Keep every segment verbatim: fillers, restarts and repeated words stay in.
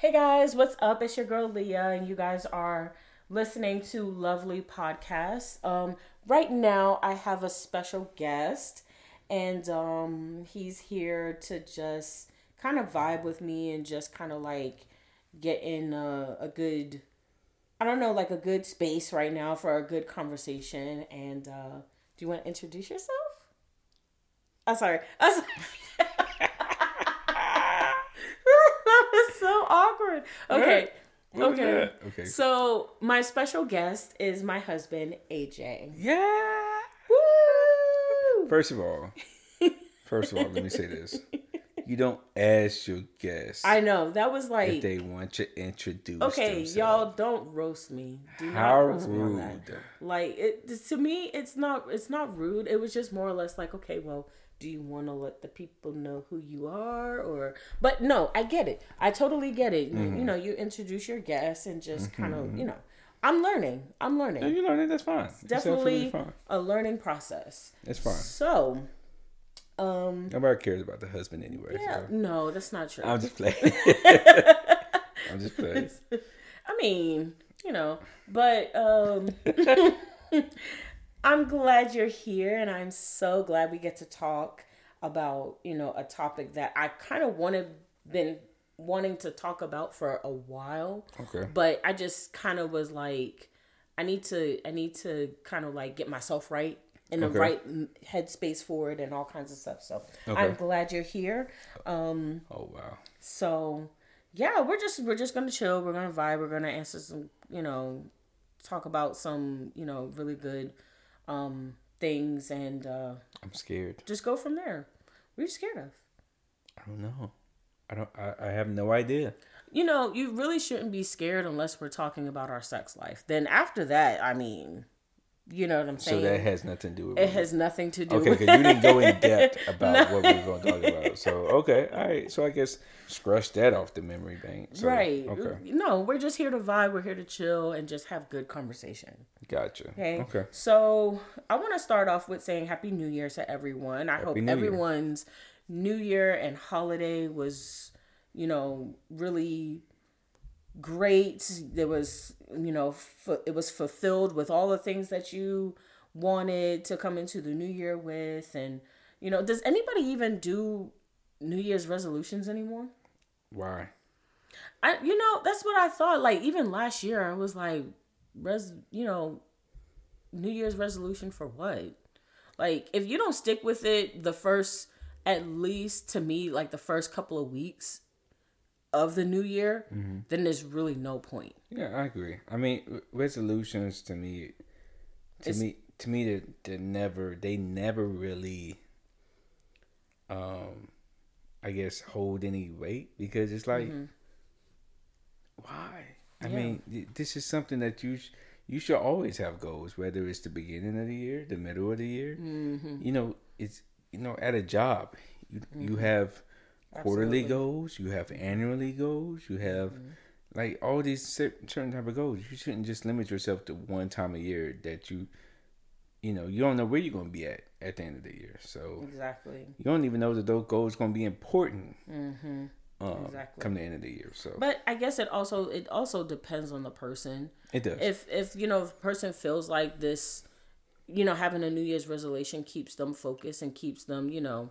Hey guys, what's up? It's your girl Leah, and you guys are listening to Lovely Podcast. Um, right now, I have a special guest, and um, he's here to just kind of vibe with me and just kind of like get in a, a good, I don't know, like a good space right now for a good conversation. And uh, do you want to introduce yourself? I'm sorry. I'm sorry. That was so awkward. Okay. What was okay. that? Okay. So my special guest is my husband, A J. Yeah. Woo! First of all, first of all, let me say this. You don't ask your guests I know. That was like if they want to introduce okay, themselves. y'all don't roast me. Do not How roast me on rude. that. Like it to me it's not it's not rude. It was just more or less like, okay, well, do you want to let the people know who you are or but no, I get it. I totally get it. Mm-hmm. You know, you introduce your guests and just mm-hmm. kind of, you know, I'm learning. I'm learning. No, you learning, that's fine. It's definitely it's fine. a learning process. It's fine. So, um nobody cares about the husband anyway. yeah, So. no, that's not true. I'm just playing. I'm just playing. I mean, you know, but um I'm glad you're here, and I'm so glad we get to talk about, you know, a topic that I kind of wanted been wanting to talk about for a while. Okay. But I just kind of was like, I need to, I need to kind of like get myself right in the Okay. right headspace for it and all kinds of stuff. So Okay. I'm glad you're here. Um, Oh wow. so yeah, we're just we're just gonna chill. We're gonna vibe. We're gonna answer some, you know, talk about some, you know, really good um things, and uh I'm scared. just go from there. What are you scared of? I don't know. I don't. I, I have no idea. You know, you really shouldn't be scared unless we're talking about our sex life. Then after that, I mean, you know what I'm saying? So that has nothing to do with it has nothing to do okay, with because you didn't go in depth about No. what we were going to talk about. So, okay, all right. So, I guess scratch that off the memory bank. So, right. Okay. No, we're just here to vibe. We're here to chill and just have good conversation. Gotcha. Okay. Okay. So I want to start off with saying Happy New Year to everyone. I Happy hope New Year. everyone's New Year and holiday was, you know, really great. There was, you know, fu- it was fulfilled with all the things that you wanted to come into the new year with. And, you know, does anybody even do New Year's resolutions anymore? Why? I, you know, that's what I thought. Like, even last year, I was like, res, you know, New Year's resolution for what? Like, if you don't stick with it the first, at least to me, like the first couple of weeks of the new year, mm-hmm. then there's really no point. Yeah, I agree. I mean, resolutions to me, to It's, me, to me, they they never, they never really, um, I guess, hold any weight because it's like, mm-hmm. why? I yeah. mean, this is something that you sh- you should always have goals, whether it's the beginning of the year, the middle of the year. Mm-hmm. You know, it's you know, at a job, you mm-hmm. you have quarterly Absolutely. goals, you have annually goals, you have mm-hmm. like all these certain type of goals. You shouldn't just limit yourself to one time a year that you, you know, you don't know where you're going to be at at the end of the year. So exactly, you don't even know that those goals are going to be important. Mm-hmm. Um, exactly. Come the end of the year. So, but I guess it also it also depends on the person. It does. If if you know if a person feels like this, you know, having a New Year's resolution keeps them focused and keeps them, you know.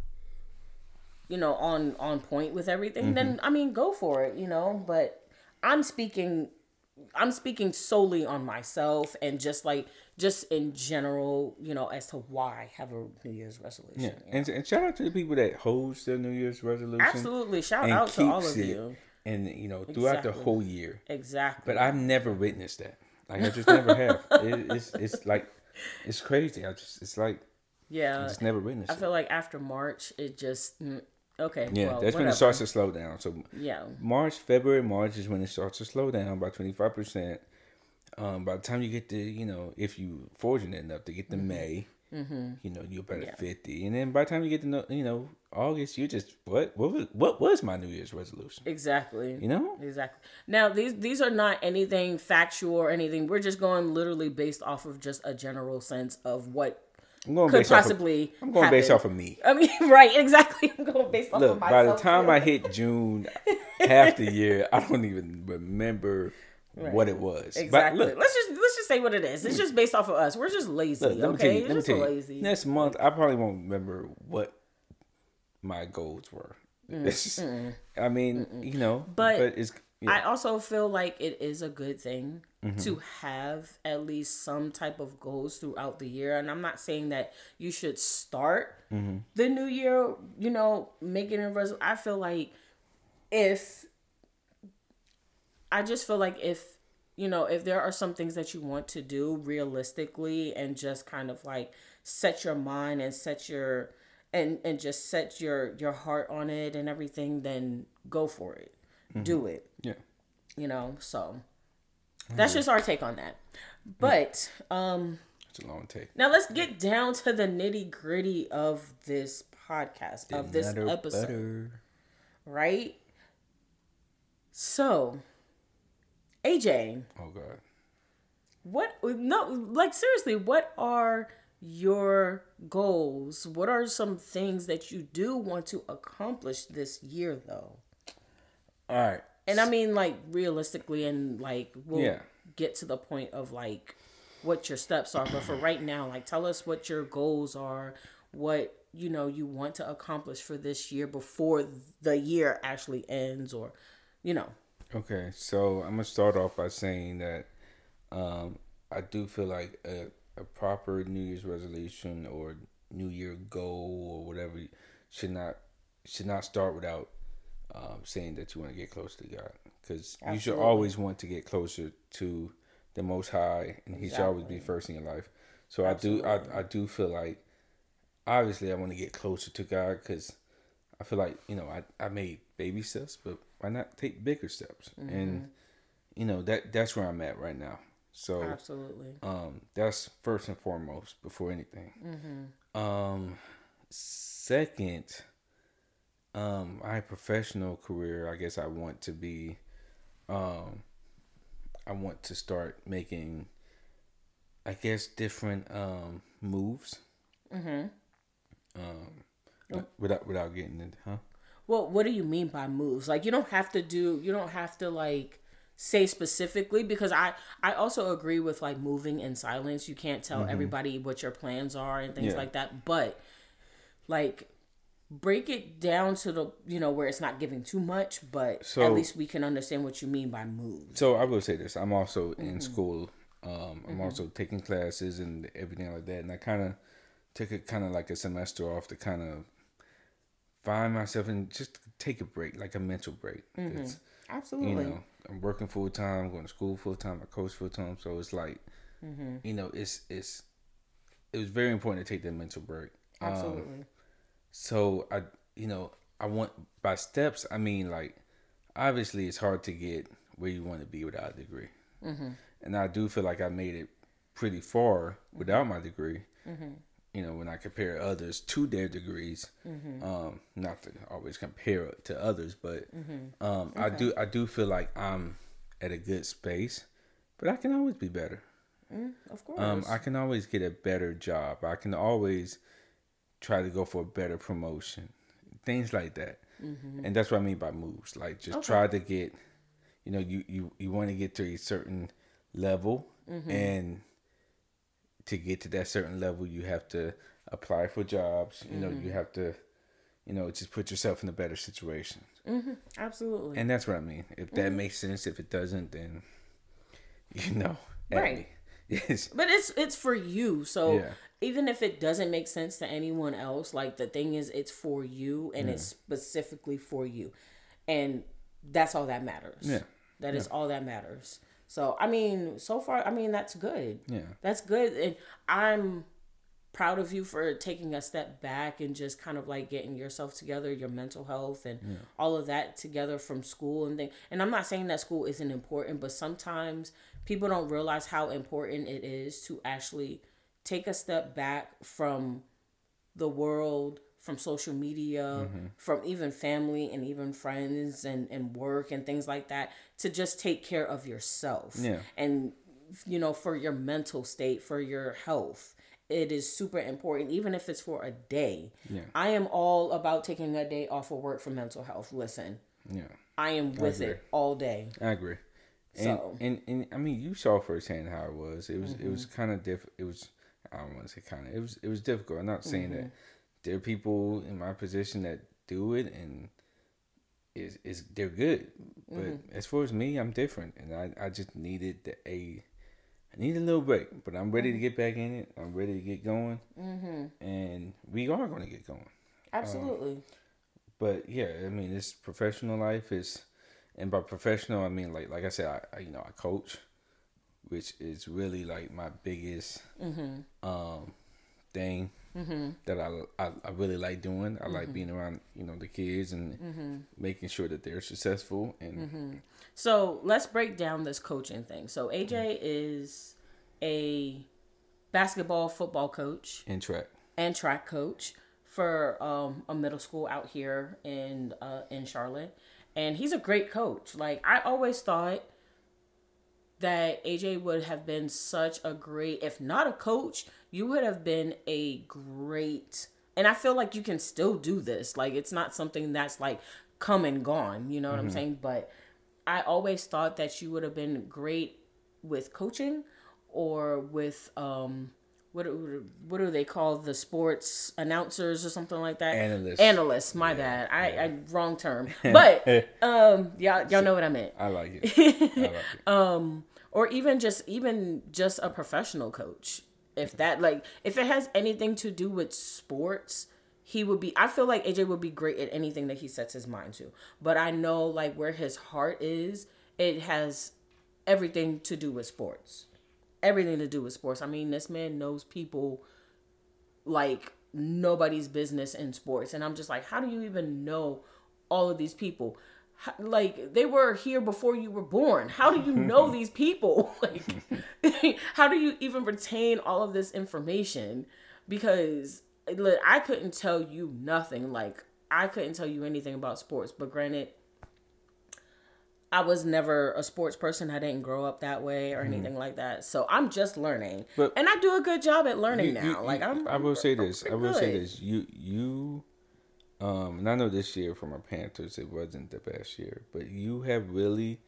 you know, on, on point with everything, mm-hmm. then, I mean, go for it, you know, but I'm speaking, I'm speaking solely on myself and just like, just in general, you know, as to why I have a New Year's resolution. Yeah. You know? And, and shout out to the people that host their New Year's resolution. Absolutely. Shout out to all of you. And, you know, throughout exactly. the whole year. Exactly. But I've never witnessed that. Like, I just never have. It, it's, it's like, it's crazy. I just, it's like, yeah. I just never witnessed I it. feel like after March, it just... Okay. Yeah, well, that's whatever. when it starts to slow down. So yeah, March, February, March is when it starts to slow down by twenty five percent. Um, by the time you get to, you know, if you fortunate enough to get to mm-hmm. May, mm-hmm. you know, you're about yeah. at fifty, and then by the time you get to, you know, August, you just what what was what was my New Year's resolution? Exactly. You know, exactly. Now these these are not anything factual or anything. We're just going literally based off of just a general sense of what. I'm going could based possibly off of, I'm going happen. based off of me. I mean, right, exactly. I'm going based off Look, of myself. by the time too. I hit June, half the year, I don't even remember right. what it was. Exactly. Look, let's just let's just say what it is. It's just based off of us. We're just lazy. Look, let okay, me tell you, let me tell you. Lazy. Next month, I probably won't remember what my goals were. Mm, I mean, mm-mm. you know, but, but it's. Yeah. I also feel like it is a good thing mm-hmm. to have at least some type of goals throughout the year. And I'm not saying that you should start mm-hmm. the new year, you know, making a resolution. I feel like if, I just feel like if, you know, if there are some things that you want to do realistically and just kind of like set your mind and set your, and, and just set your, your heart on it and everything, then go for it. Mm-hmm. Do it. Yeah. You know, so that's just our take on that. But um it's a long take. Now let's get down to the nitty gritty of this podcast, of this episode. Better. Right? So A J. Oh God. What no like seriously, what are your goals? What are some things that you do want to accomplish this year though? All right. And I mean, like, realistically, and, like, we'll yeah. get to the point of, like, what your steps are. But for right now, like, tell us what your goals are, what, you know, you want to accomplish for this year before the year actually ends or, you know. Okay. So I'm going to start off by saying that um, I do feel like a, a proper New Year's resolution or New Year goal or whatever should not should not start without Um, saying that you want to get closer to God, because you should always want to get closer to the Most High, and He exactly. should always be first in your life. So Absolutely. I do, I, I do feel like, obviously, I want to get closer to God, because I feel like, you know, I, I made baby steps, but why not take bigger steps? Mm-hmm. And you know that that's where I'm at right now. So Absolutely, um, that's first and foremost before anything. Mm-hmm. Um, second. Um, my professional career, I guess I want to be, um, I want to start making, I guess, different um, moves. Mm-hmm. Um, without without getting into, huh? Well, what do you mean by moves? Like, you don't have to do, you don't have to like say specifically, because I I also agree with like moving in silence. You can't tell mm-hmm. everybody what your plans are and things yeah. like that, but like. Break it down to the, you know, where it's not giving too much, but so, at least we can understand what you mean by moves. So I will say this. I'm also mm-hmm. in school. Um, I'm mm-hmm. also taking classes and everything like that. And I kind of took it kind of like a semester off to kind of find myself and just take a break, like a mental break. Mm-hmm. Absolutely. You know, I'm working full time, going to school full time, I coach full time. So it's like, mm-hmm. you know, it's, it's, it was very important to take that mental break. Absolutely. Um, So I, you know, I want by steps. I mean, like, obviously, it's hard to get where you want to be without a degree, mm-hmm. and I do feel like I made it pretty far without my degree. Mm-hmm. You know, when I compare others to their degrees, mm-hmm. um, not to always compare to others, but mm-hmm. um, okay. I do, I do feel like I'm at a good space, but I can always be better. Mm, of course, um, I can always get a better job. I can always try to go for a better promotion, things like that. Mm-hmm. And that's what I mean by moves. Like, just okay. try to get, you know, you, you, you want to get to a certain level, mm-hmm. and to get to that certain level, you have to apply for jobs. You mm-hmm. know, you have to, you know, just put yourself in a better situation. Mm-hmm. Absolutely. And that's what I mean. If that mm-hmm. makes sense, if it doesn't, then, you know, right. Yes. But it's, it's for you. So yeah. even if it doesn't make sense to anyone else, like, the thing is, it's for you, and yeah. it's specifically for you. And that's all that matters. Yeah. That yeah. is all that matters. So, I mean, so far, I mean, that's good. Yeah. That's good. And I'm proud of you for taking a step back and just kind of like getting yourself together, your mental health and yeah. all of that together from school and things. And I'm not saying that school isn't important, but sometimes people don't realize how important it is to actually take a step back from the world, from social media, mm-hmm. from even family and even friends and, and work and things like that, to just take care of yourself. Yeah. And, you know, for your mental state, for your health. It is super important, even if it's for a day. Yeah. I am all about taking a day off of work for mental health. Listen. Yeah. I am with I it all day. I agree. And, so. and, and, and I mean, you saw firsthand how it was. It was mm-hmm. it was kind of diff. It was I don't want to say kind of. It was it was difficult. I'm not saying mm-hmm. that there are people in my position that do it and is is they're good. But mm-hmm. as far as me, I'm different, and I, I just needed the, a I need a little break. But I'm ready mm-hmm. to get back in it. I'm ready to get going, mm-hmm. and we are going to get going. Absolutely. Um, but yeah, I mean, this professional life is. And by professional, I mean like like I said, I, I you know I coach, which is really like my biggest mm-hmm. um, thing mm-hmm. that I, I I really like doing. I mm-hmm. like being around you know the kids and mm-hmm. making sure that they're successful. And mm-hmm. so let's break down this coaching thing. So A J mm-hmm. is a basketball, football coach and track and track coach for um, a middle school out here in uh, in Charlotte. And he's a great coach. Like, I always thought that A J would have been such a great, if not a coach, you would have been a great, and I feel like you can still do this. Like, it's not something that's like come and gone, you know what mm-hmm. I'm saying? But I always thought that you would have been great with coaching or with, um, What do, what do they call the sports announcers or something like that? Analysts. Analysts, my yeah, bad. I, yeah. I wrong term. But um y'all y'all know what I meant. I like it. I like it. um or even just even just a professional coach. If that like if it has anything to do with sports, he would be I feel like A J would be great at anything that he sets his mind to. But I know like where his heart is, it has everything to do with sports. Everything to do with sports. I mean, this man knows people like nobody's business in sports. And I'm just like, how do you even know all of these people? How, like, they were here before you were born. How do you know these people? Like, how do you even retain all of this information? Because look, I couldn't tell you nothing. Like, I couldn't tell you anything about sports. But granted, I was never a sports person. I didn't grow up that way or anything mm. like that. So I'm just learning. But and I do a good job at learning you, now. You, like I'm I will I'm, say this. I will good. say this. You you um and I know this year for my Panthers it wasn't the best year, but you have really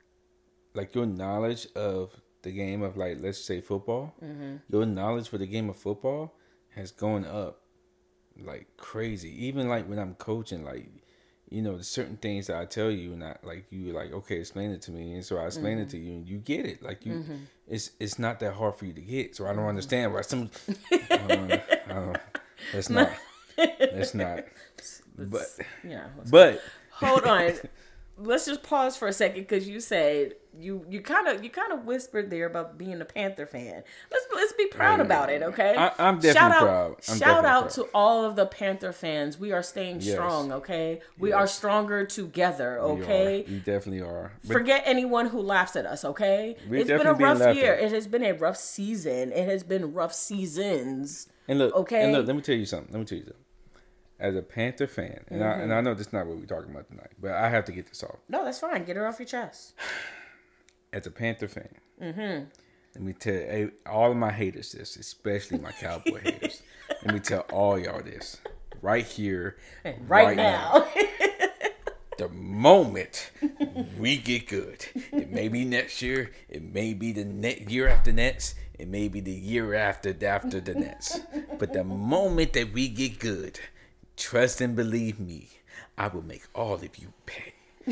like your knowledge of the game of like let's say football. Mm-hmm. Your knowledge for the game of football has gone up like crazy. Even like when I'm coaching like you know, there's certain things that I tell you, and I, like you, like okay, explain it to me, and so I explain mm-hmm. it to you, and you get it. Like you, mm-hmm. it's it's not that hard for you to get. So I don't understand why some. uh, uh, that's not. That's not. But yeah. But hold on. Let's just pause for a second because you said you you kind of you kind of whispered there about being a Panther fan. Let's let's be proud yeah. about it, okay? I, I'm definitely shout out, proud. I'm shout definitely out proud. to all of the Panther fans. We are staying yes. strong, okay? We yes. are stronger together, okay? We, we definitely are. But forget anyone who laughs at us, okay? It's been a rough year. At. It has been a rough season. It has been rough seasons. And look, okay. And look, let me tell you something. Let me tell you something. As a Panther fan, and, mm-hmm. I, and I know that's not what we're talking about tonight, but I have to get this off. No, that's fine. Get it off your chest. As a Panther fan, mm-hmm. let me tell all of my haters this, especially my Cowboy haters. Let me tell all y'all this right here, right, right now. now. The moment we get good, it may be next year, it may be the next year after next, it may be the year after after the next. But the moment that we get good, trust and believe me, I will make all of you pay.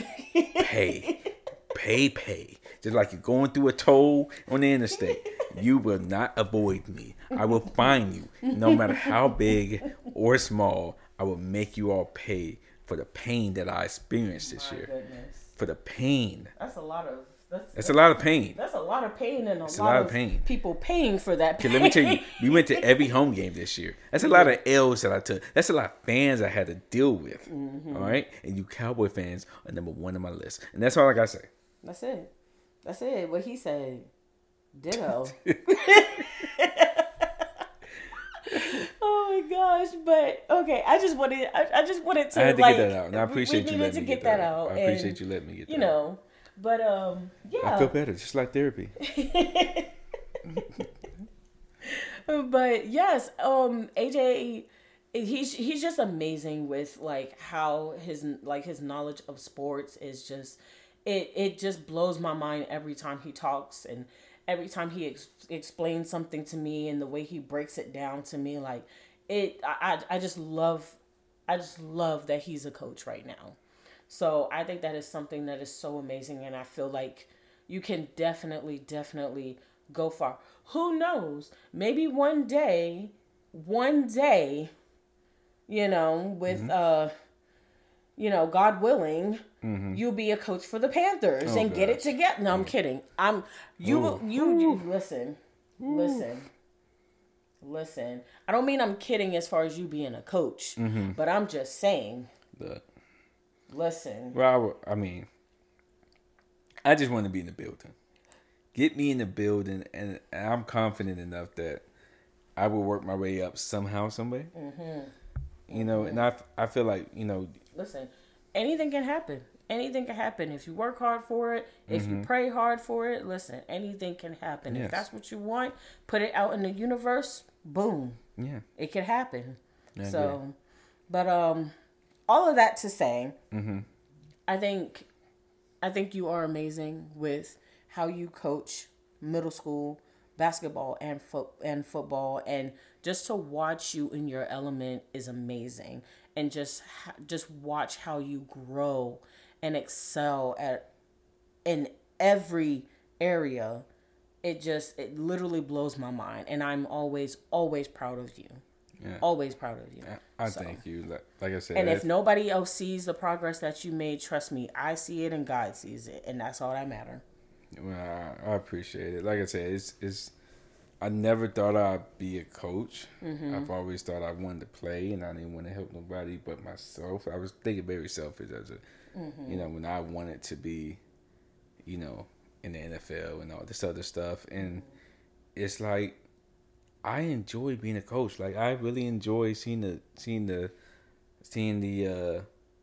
Pay. Pay, pay. Just like you're going through a toll on the interstate. You will not avoid me. I will find you. No matter how big or small, I will make you all pay for the pain that I experienced this My year. Goodness. For the pain. That's a lot of... That's, that's a lot of pain. That's a lot of pain and a, lot, a lot of of pain. people paying for that pain. Okay, let me tell you, we went to every home game this year. That's a lot of L's that I took. That's a lot of fans I had to deal with. Mm-hmm. All right? And you Cowboy fans are number one on my list. And that's all I got to say. That's it. That's it. What he said. Ditto. Oh my gosh, but okay, I just wanted, I, I just wanted to. I had to like, get that out, and I appreciate you letting me get that out. I appreciate and, you letting me get that. You know, out. But um, yeah, I feel better, just like therapy. But yes, um, A J he's he's just amazing with like how his like his knowledge of sports is just it it just blows my mind every time he talks, and every time he ex- explains something to me, and the way he breaks it down to me, like it I, I just love I just love that he's a coach right now. So I think that is something that is so amazing, and I feel like you can definitely definitely go far. Who knows, maybe one day one day you know with mm-hmm. uh you know, God willing, mm-hmm. you'll be a coach for the Panthers oh, and gosh. Get it together. No, yeah. I'm kidding. I'm you. Ooh. You, you listen, Ooh. listen, listen. I don't mean I'm kidding as far as you being a coach, mm-hmm. but I'm just saying. Look, listen. Well, I, I mean, I just want to be in the building. Get me in the building, and I'm confident enough that I will work my way up somehow, some way. Mm-hmm. You know, and I, I feel like, you know. Listen, anything can happen. Anything can happen. If you work hard for it, if mm-hmm. you pray hard for it, listen, anything can happen. Yes. If that's what you want, put it out in the universe, boom. Yeah. It can happen. Yeah, so, yeah. but um, all of that to say, mm-hmm. I think, I think you are amazing with how you coach middle school basketball and foot and football, and just to watch you in your element is amazing, and just just watch how you grow and excel at in every area. It just it literally blows my mind, and I'm always always proud of you. Yeah. Always proud of you. I, I so. Thank you. Like, like I said, and if nobody else sees the progress that you made, trust me, I see it and God sees it, and that's all that matters. Well, I, I appreciate it. Like I said, it's it's. I never thought I'd be a coach. Mm-hmm. I've always thought I wanted to play, and I didn't want to help nobody but myself. I was thinking very selfish as a, mm-hmm. you know, when I wanted to be, you know, in the N F L and all this other stuff. And it's like I enjoy being a coach. Like I really enjoy seeing the seeing the seeing the. Uh,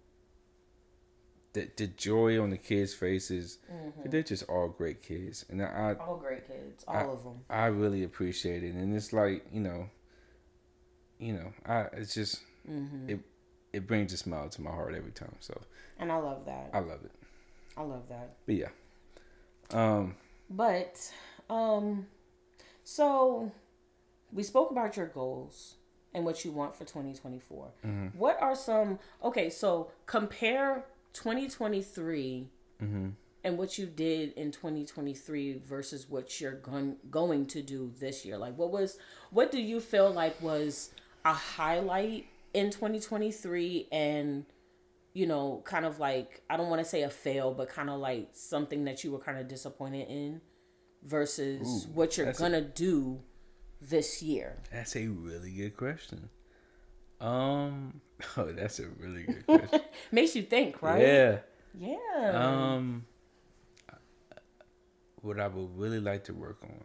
The, the joy on the kids' faces, mm-hmm. they're just all great kids, and I all great kids, all I, of them. I really appreciate it, and it's like you know, you know, I it's just mm-hmm. it it brings a smile to my heart every time. So, and I love that. I love it. I love that. But yeah, um, but um, so we spoke about your goals and what you want for twenty twenty-four. Mm-hmm. What are some okay? So compare twenty twenty-three mm-hmm. and what you did in twenty twenty-three versus what you're gon- going to do this year. Like what was what do you feel like was a highlight in twenty twenty-three, and you know, kind of like, I don't want to say a fail, but kind of like something that you were kind of disappointed in versus Ooh, what you're going to do this year? That's a really good question. Um, oh, that's a really good question. Makes you think, right? Yeah. Yeah. Um, what I would really like to work on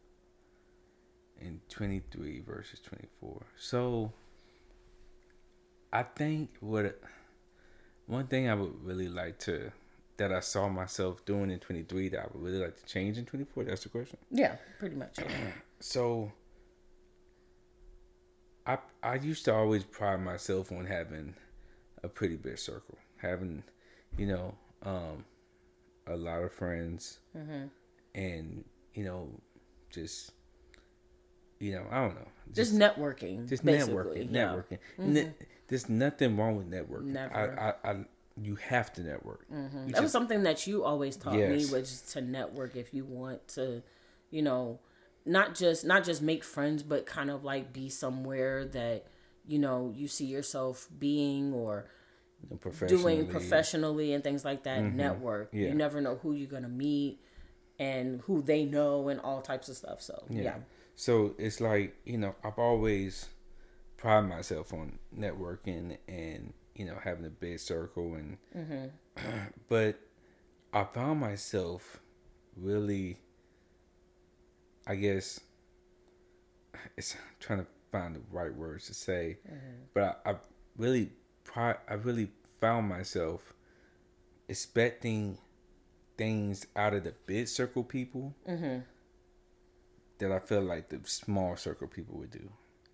in twenty-three versus twenty-four. So, I think what one thing I would really like to that I saw myself doing in twenty-three that I would really like to change in twenty-four. That's the question. Yeah, pretty much. So, I I used to always pride myself on having a pretty big circle, having, you know, um, a lot of friends, mm-hmm. and you know, just, you know, I don't know, just, just networking, just networking, yeah. networking. Mm-hmm. Ne- there's nothing wrong with networking. Never. I, I, I you have to network. Mm-hmm. You that just, was something that you always taught yes. me, was to network if you want to, you know. Not just not just make friends, but kind of like be somewhere that, you know, you see yourself being, or professionally. doing professionally and things like that. Mm-hmm. Network. Yeah. You never know who you're gonna meet and who they know and all types of stuff. So yeah. yeah. So it's like, you know, I've always prided myself on networking and, you know, having a big circle, and mm-hmm. but I found myself really, I guess, it's I'm trying to find the right words to say, mm-hmm. but I, I really, I really found myself expecting things out of the big circle people mm-hmm. that I feel like the small circle people would do.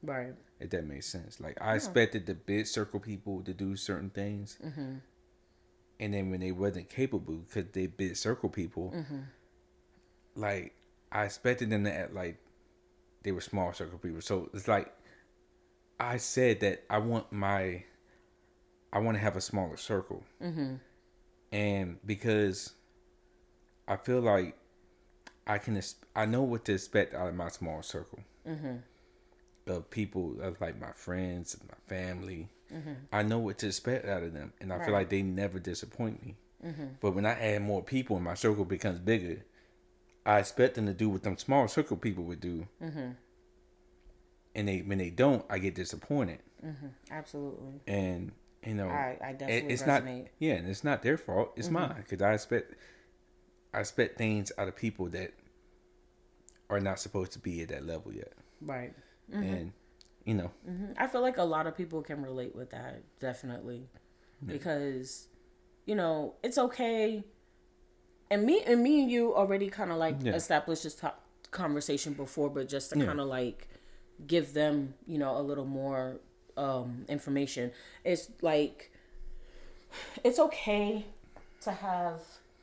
Right. If that makes sense. Like, I yeah. expected the big circle people to do certain things. Mm-hmm. And then when they wasn't capable, because they big circle people, mm-hmm. like, I expected them to act like they were small circle people. So it's like, I said that I want my, I want to have a smaller circle. Mm-hmm. And because I feel like I can, I know what to expect out of my small circle. Mm-hmm. Of people, of like my friends, my family. Mm-hmm. I know what to expect out of them. And I right. feel like they never disappoint me. Mm-hmm. But when I add more people and my circle becomes bigger, I expect them to do what them small circle people would do. Mm-hmm. And they when they don't, I get disappointed. Mm-hmm. Absolutely. And, you know, I, I definitely it's resonate. Not, yeah, and it's not their fault. It's mm-hmm. mine. Because I expect, I expect things out of people that are not supposed to be at that level yet. Right. Mm-hmm. And, you know. Mm-hmm. I feel like a lot of people can relate with that, definitely. Yeah. Because, you know, it's okay. And me and me and you already kind of like yeah. established this top conversation before, but just to yeah. kind of like give them, you know, a little more um, information. It's like, it's okay to have,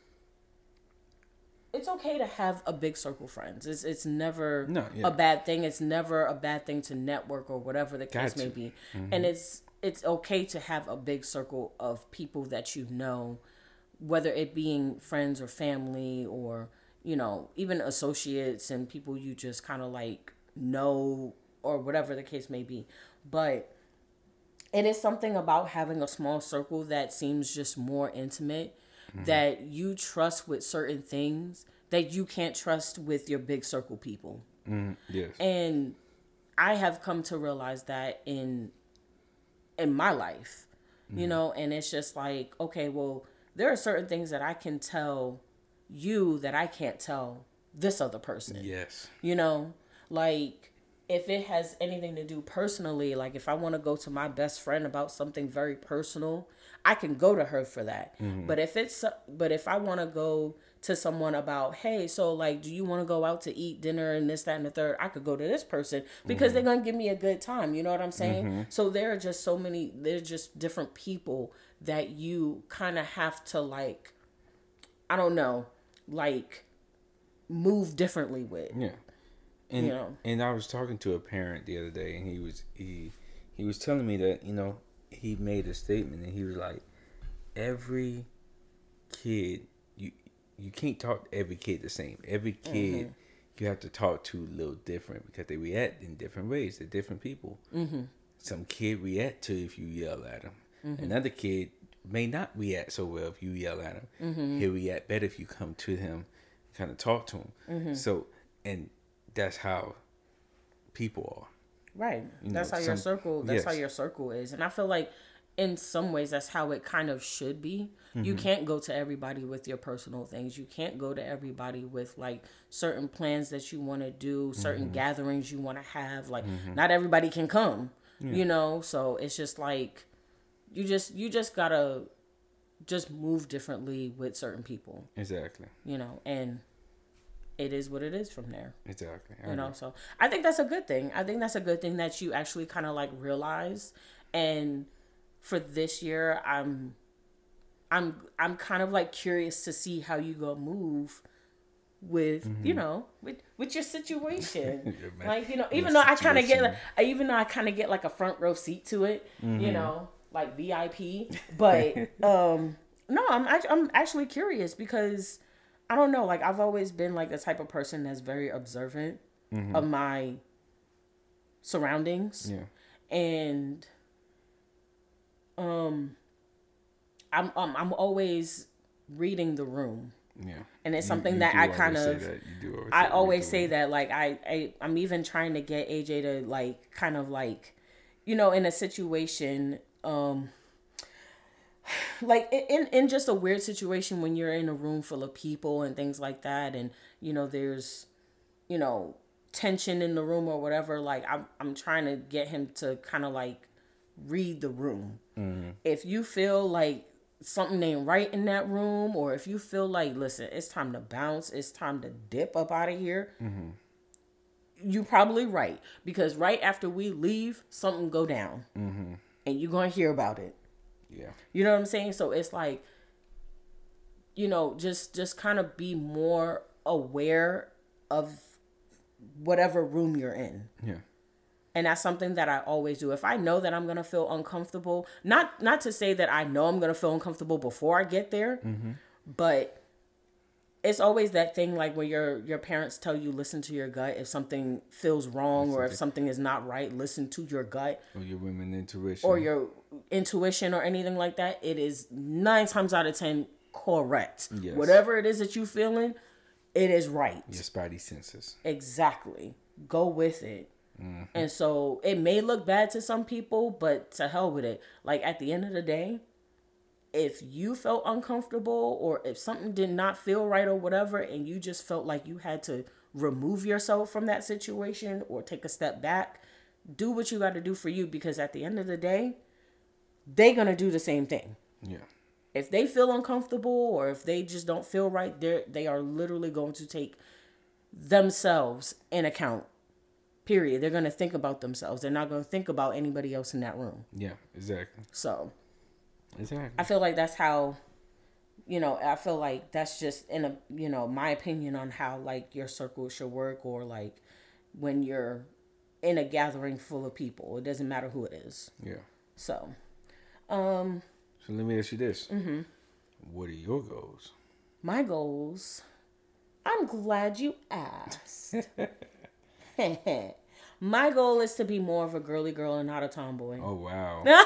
it's okay to have a big circle of friends. It's it's never no, yeah. a bad thing. It's never a bad thing to network or whatever the case gotcha. may be. Mm-hmm. And it's it's okay to have a big circle of people that you know, whether it being friends or family or, you know, even associates and people you just kind of like know or whatever the case may be. But it is something about having a small circle that seems just more intimate. Mm-hmm. That you trust with certain things that you can't trust with your big circle people. Mm, yes. And I have come to realize that in in my life, mm. you know, and it's just like, okay, well, there are certain things that I can tell you that I can't tell this other person. Yes. You know, like if it has anything to do personally, like if I want to go to my best friend about something very personal, I can go to her for that. Mm-hmm. But if it's, but if I want to go to someone about, hey, so like, do you want to go out to eat dinner and this, that, and the third? I could go to this person because mm-hmm. they're going to give me a good time. You know what I'm saying? Mm-hmm. So there are just so many, there's just different people that you kind of have to like, I don't know, like move differently with. Yeah. And, you know? And I was talking to a parent the other day and he was, he, he was telling me that, you know, he made a statement and he was like, every kid, you you can't talk to every kid the same. Every kid mm-hmm. you have to talk to a little different because they react in different ways. They're different people. Mm-hmm. Some kid react to if you yell at them. Mm-hmm. Another kid may not react so well if you yell at him. Mm-hmm. He'll react better if you come to him, kind of talk to him. Mm-hmm. So, and that's how people are. Right. You that's know, how some, your circle, that's yes. how your circle is. And I feel like in some ways that's how it kind of should be. Mm-hmm. You can't go to everybody with your personal things. You can't go to everybody with like certain plans that you want to do, certain mm-hmm. gatherings you want to have. Like mm-hmm. not everybody can come, yeah. you know? So it's just like, you just, you just gotta just move differently with certain people. Exactly. You know, and it is what it is from there. Exactly. I you know, agree. So I think that's a good thing. I think that's a good thing that you actually kind of like realize. And for this year, I'm, I'm, I'm kind of like curious to see how you go move with, mm-hmm. you know, with, with your situation. Like, you know, even though I kind of get, like, even though I kind of get like a front row seat to it, mm-hmm. you know, like V I P, but, um, no, I'm, I'm actually curious because I don't know, like I've always been like the type of person that's very observant mm-hmm. of my surroundings. Yeah. And um I'm um, I'm always reading the room. Yeah. And it's something you, you that I kind of that. always I always say that like I, I I'm even trying to get A J to like kind of like, you know, in a situation um like in in just a weird situation when you're in a room full of people and things like that, and you know there's you know tension in the room or whatever, like I'm I'm trying to get him to kind of like read the room. Mm-hmm. If you feel like something ain't right in that room, or if you feel like, listen, it's time to bounce, it's time to dip up out of here, mm-hmm. you probably right, because right after we leave, something go down, mm-hmm. and you're gonna hear about it. Yeah, you know what I'm saying. So it's like, you know, just just kind of be more aware of whatever room you're in. Yeah. And that's something that I always do. If I know that I'm gonna feel uncomfortable, not not to say that I know I'm gonna feel uncomfortable before I get there, mm-hmm. but it's always that thing like when your your parents tell you listen to your gut. If something feels wrong or if something is not right, listen to your gut or your women intuition or your intuition or anything like that. It is nine times out of ten correct. Yes. Whatever it is that you feeling, it is right. Your spidey senses. Exactly. Go with it. Mm-hmm. And so it may look bad to some people, but to hell with it. Like at the end of the day, if you felt uncomfortable or if something did not feel right or whatever, and you just felt like you had to remove yourself from that situation or take a step back, do what you got to do for you, because at the end of the day, they're going to do the same thing. Yeah. If they feel uncomfortable or if they just don't feel right, they they are literally going to take themselves in account. Period. They're going to think about themselves. They're not going to think about anybody else in that room. Yeah, exactly. So, exactly. I feel like that's how, you know, I feel like that's just in a, you know, my opinion on how like your circle should work, or like when you're in a gathering full of people. It doesn't matter who it is. Yeah. So, um. So let me ask you this. Mm-hmm. What are your goals? My goals? I'm glad you asked. My goal is to be more of a girly girl and not a tomboy. Oh, wow. No,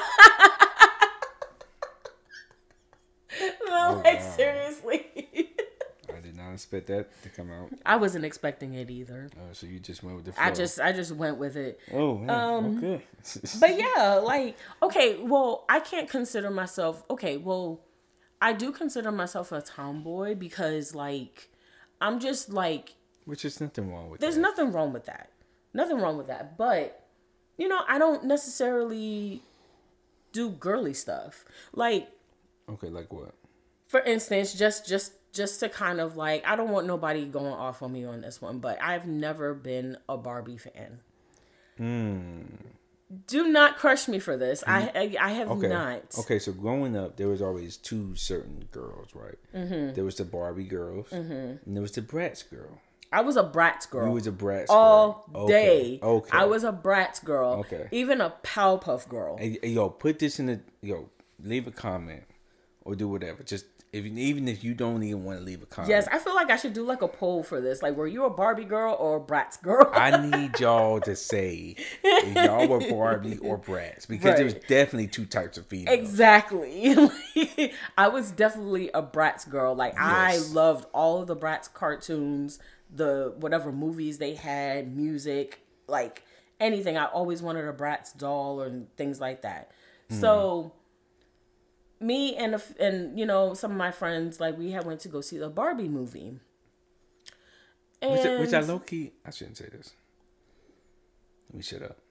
oh, like wow. seriously. I did not expect that to come out. I wasn't expecting it either. Oh, so you just went with the flow. I just I just went with it. Oh, man. Um, okay. But yeah, like, okay, well, I can't consider myself, okay, well, I do consider myself a tomboy because, like, I'm just, like... Which is nothing wrong with there's that. There's nothing wrong with that. Nothing wrong with that. But, you know, I don't necessarily do girly stuff. Like... Okay, like what? For instance, just just just to kind of like, I don't want nobody going off on me on this one, but I've never been a Barbie fan. Mm. Do not crush me for this. Mm. I, I I have okay. not. Okay, so growing up, there was always two certain girls, right? Mm-hmm. There was the Barbie girls, mm-hmm. and there was the Bratz girl. I was a Bratz girl. You was a Bratz all girl. All day. Okay. okay. I was a Bratz girl. Okay. Even a Powerpuff girl. Hey, hey, yo, put this in the yo. Leave a comment or do whatever. Just if even if you don't even want to leave a comment. Yes, I feel like I should do like a poll for this. Like, were you a Barbie girl or a Bratz girl? I need y'all to say if y'all were Barbie or Bratz, because right. There's definitely two types of females. Exactly. I was definitely a Bratz girl. Like, yes. I loved all of the Bratz cartoons, the whatever movies they had, music, like anything. I always wanted a Bratz doll or things like that. Mm. So me and a, and you know some of my friends, like, we had went to go see the Barbie movie, and which, which I low key I shouldn't say this. Let me shut up.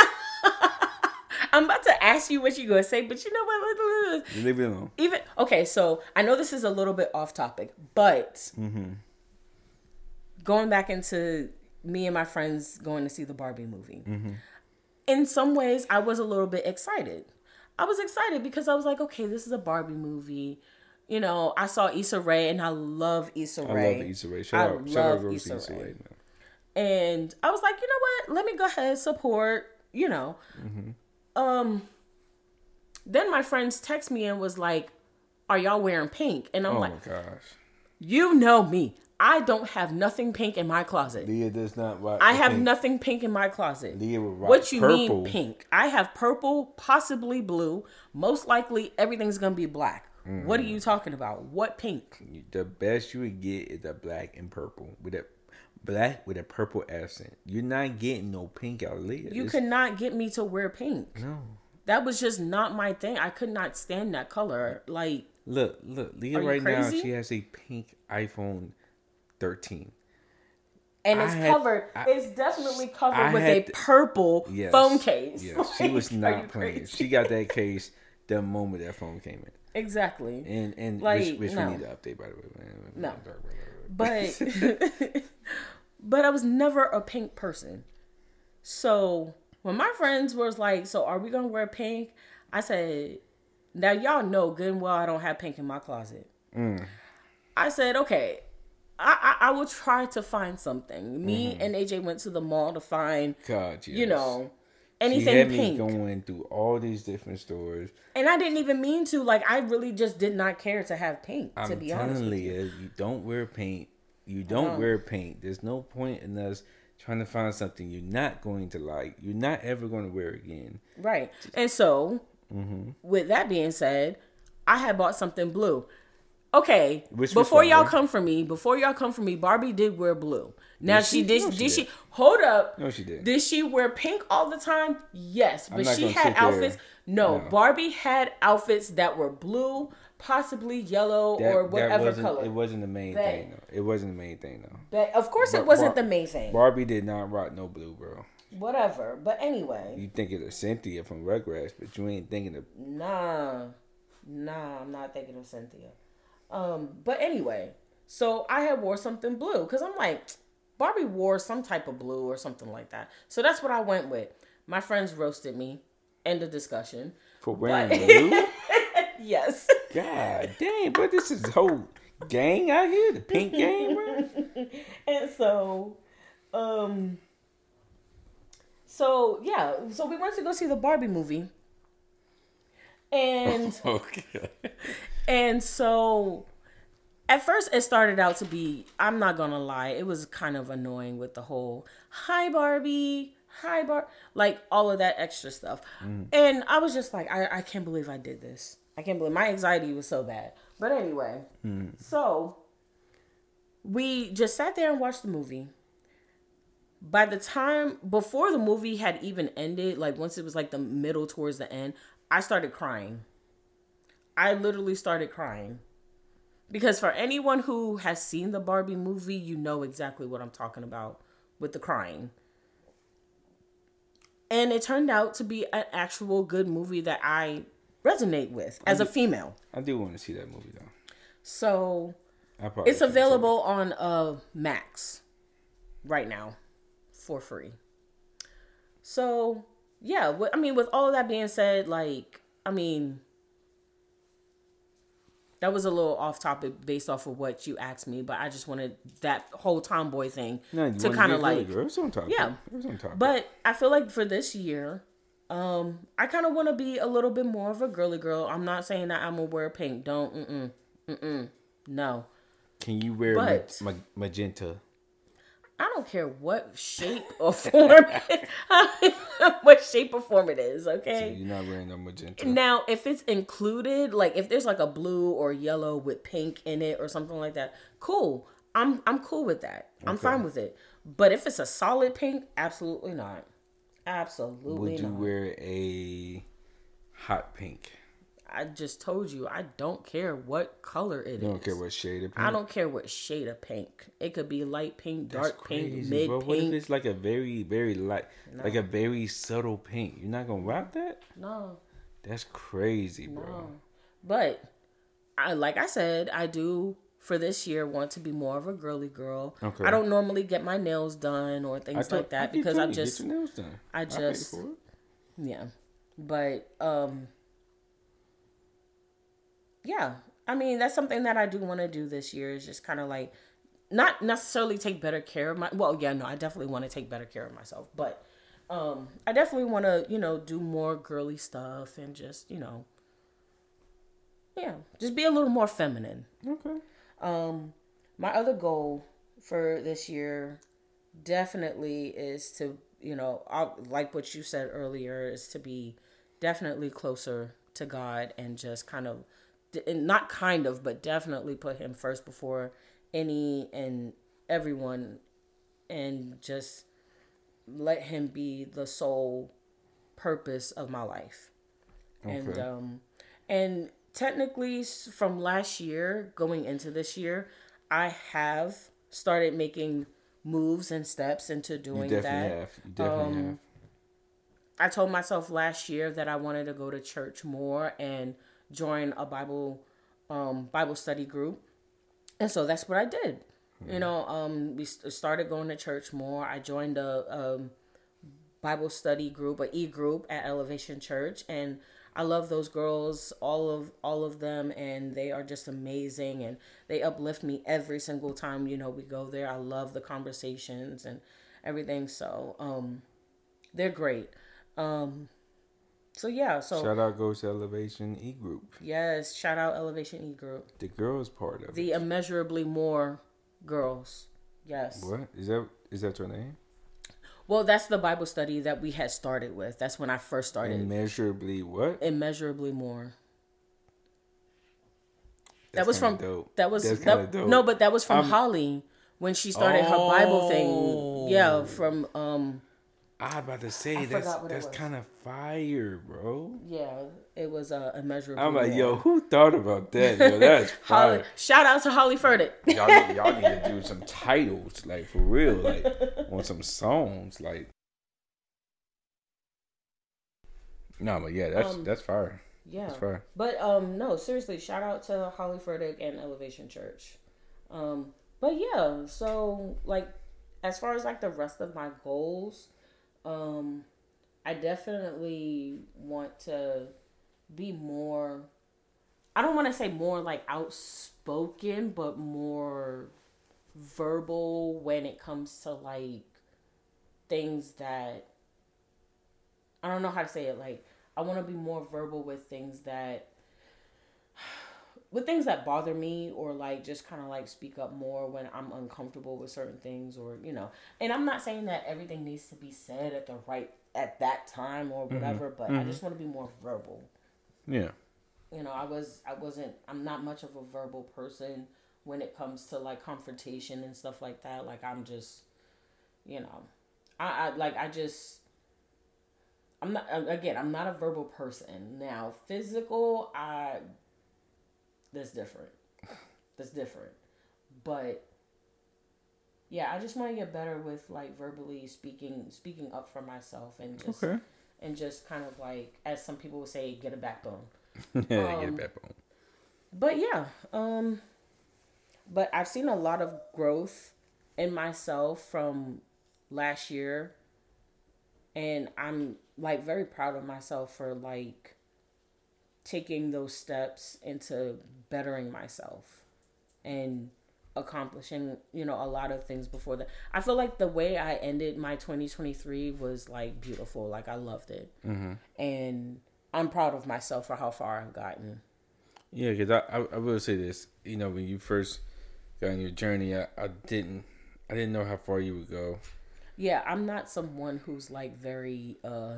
I'm about to ask you what you're gonna say, but you know what? You leave it alone. Even okay, so I know this is a little bit off topic, but mm-hmm. going back into me and my friends going to see the Barbie movie. Mm-hmm. In some ways, I was a little bit excited. I was excited because I was like, okay, this is a Barbie movie. You know, I saw Issa Rae, and I love Issa Rae. I love Issa Rae. Shout I out, shout out Issa, Issa Rae. Rae and I was like, you know what? Let me go ahead and support, you know. Mm-hmm. Um. Then my friends text me and was like, are y'all wearing pink? And I'm oh like, my gosh. You know me. I don't have nothing pink in my closet. Leah does not rock I have pink. Nothing pink in my closet. Leah would rock What you purple. mean pink? I have purple, possibly blue. Most likely everything's going to be black. Mm. What are you talking about? What pink? The best you would get is a black and purple. With a black with a purple accent. You're not getting no pink out of Leah. You it's... could not get me to wear pink. No. That was just not my thing. I could not stand that color. Like, Look, look. Leah right crazy? now, she has a pink iPhone thirteen. And it's had, covered. I, it's definitely covered I with had, a purple yes, phone case. Yes, like, she was not playing. Crazy? She got that case the moment that phone came in. Exactly. And and like, which, which no. we need to update, by the way. Man. No. But but I was never a pink person. So when my friends was like, so are we going to wear pink? I said, now y'all know good and well I don't have pink in my closet. Mm. I said, okay, I, I, I will try to find something. Me mm-hmm. and A J went to the mall to find, God, yes. you know, anything she had pink. Me going through all these different stores. And I didn't even mean to. Like, I really just did not care to have pink, I'm to be honest with you. you. You don't wear paint. You don't wear paint. There's no point in us trying to find something you're not going to like. You're not ever going to wear again. Right. And so, mm-hmm. with that being said, I had bought something blue. Okay, Which before y'all come for me, before y'all come for me, Barbie did wear blue. Now did she, she did. No, she did, did she hold up? No, she did. Did she wear pink all the time? Yes, but she had outfits. No, no, Barbie had outfits that were blue, possibly yellow, that, or whatever that color. It wasn't the main that, thing though. It wasn't the main thing though. But of course, it wasn't Bar- the main thing. Barbie did not rock no blue, bro. Whatever, but anyway. You think it's Cynthia from Rugrats, but you ain't thinking of. Nah, nah, I'm not thinking of Cynthia. Um, but anyway, so I had wore something blue because I'm like, Barbie wore some type of blue or something like that. So that's what I went with. My friends roasted me. End of discussion. For wearing but... blue? Yes. God dang, but this is whole gang out here, the pink gang, bro. And so, um, so yeah, so we went to go see the Barbie movie. And okay. And so at first it started out to be, I'm not gonna lie, it was kind of annoying with the whole hi Barbie, hi Bar like all of that extra stuff. Mm. And I was just like, I, I can't believe I did this. I can't believe my anxiety was so bad. But anyway, mm. so we just sat there and watched the movie. By the time before the movie had even ended, like once it was like the middle towards the end, I started crying. I literally started crying. Because for anyone who has seen the Barbie movie, you know exactly what I'm talking about with the crying. And it turned out to be an actual good movie that I resonate with as do, a female. I do want to see that movie though. So it's available on uh, Max right now for free. So yeah, I mean, with all of that being said, like, I mean, that was a little off topic based off of what you asked me, but I just wanted that whole tomboy thing no, to kind of like, it was on topic. Yeah. It was on topic. But I feel like for this year, um, I kind of want to be a little bit more of a girly girl. I'm not saying that I'm gonna wear pink. Don't, mm-mm, mm-mm, no. Can you wear but, ma- magenta? I don't care what shape or form, what shape or form it is, okay? So you're not wearing no magenta. Now, if it's included, like if there's like a blue or yellow with pink in it or something like that, cool. I'm I'm cool with that. Okay. I'm fine with it. But if it's a solid pink, absolutely not. Absolutely not. Would you not. wear a hot pink? I just told you, I don't care what color it is. You don't is. care what shade of pink? I don't care what shade of pink. It could be light pink, That's dark crazy, pink, mid bro. pink. What if it's like a very, very light, no. like a very subtle pink? You're not going to rock that? No. That's crazy, bro. No. But, I like I said, I do, for this year, want to be more of a girly girl. Okay. I don't normally get my nails done or things thought, like that I because I just... Get your nails done. I just... Yeah. But, um... yeah, I mean, that's something that I do want to do this year is just kind of like, not necessarily take better care of my, well, yeah, no, I definitely want to take better care of myself, but um, I definitely want to, you know, do more girly stuff and just, you know, yeah, just be a little more feminine. Okay. Um, my other goal for this year definitely is to, you know, I'll, like what you said earlier, is to be definitely closer to God and just kind of, not kind of, but definitely put him first before any and everyone, and just let him be the sole purpose of my life. Okay. And um, and technically from last year going into this year, I have started making moves and steps into doing you definitely that. Have. You definitely um, have. I told myself last year that I wanted to go to church more and join a Bible um, Bible study group. And so that's what I did. You know, um, we started going to church more. I joined a, a Bible study group, a e group at Elevation Church, and I love those girls, all of all of them, and they are just amazing, and they uplift me every single time, you know, we go there. I love the conversations and everything, so um, they're great. Um, so yeah, so shout out goes to Elevation E Group. Yes, shout out Elevation E Group. The girls part of the it. The immeasurably more girls. Yes. What is that? Is that your name? Well, that's the Bible study that we had started with. That's when I first started. Immeasurably what? Immeasurably more. That's that was from. Dope. That was that's that, dope. No, but that was from I'm, Holly when she started oh, her Bible thing. Yeah, from. um I was about to say I that's that's kind of fire, bro. Yeah, it was uh, immeasurably. I'm like, more. yo, who thought about that? Yo, that's fire. Holly, shout out to Holly Furtick. y'all, need, y'all need to do some titles, like for real, like on some songs, like. No, but yeah, that's um, that's fire. Yeah, that's fire. But um, no, seriously, shout out to Holly Furtick and Elevation Church. Um, but yeah, so like, as far as like the rest of my goals. Um, I definitely want to be more, I don't want to say more like outspoken, but more verbal when it comes to like things that, I don't know how to say it. Like, I want to be more verbal with things that, with things that bother me, or like just kind of like speak up more when I'm uncomfortable with certain things, or, you know, and I'm not saying that everything needs to be said at the right, at that time or whatever, mm-hmm. but mm-hmm. I just want to be more verbal. Yeah. You know, I was, I wasn't, I'm not much of a verbal person when it comes to like confrontation and stuff like that. Like, I'm just, you know, I, I like, I just, I'm not, again, I'm not a verbal person. Now, physical, I, That's different. That's different. But yeah, I just want to get better with like verbally speaking, speaking up for myself, and just okay. and just kind of like, as some people would say, get a backbone. yeah, um, get a backbone. But yeah, um, but I've seen a lot of growth in myself from last year, and I'm like very proud of myself for like taking those steps into bettering myself and accomplishing, you know, a lot of things before that. I feel like the way I ended my twenty twenty-three was like beautiful. Like, I loved it. Mm-hmm. And I'm proud of myself for how far I've gotten. Yeah, because I, I, I will say this, you know, when you first got on your journey, I, I didn't, I didn't know how far you would go. Yeah, I'm not someone who's like very, uh,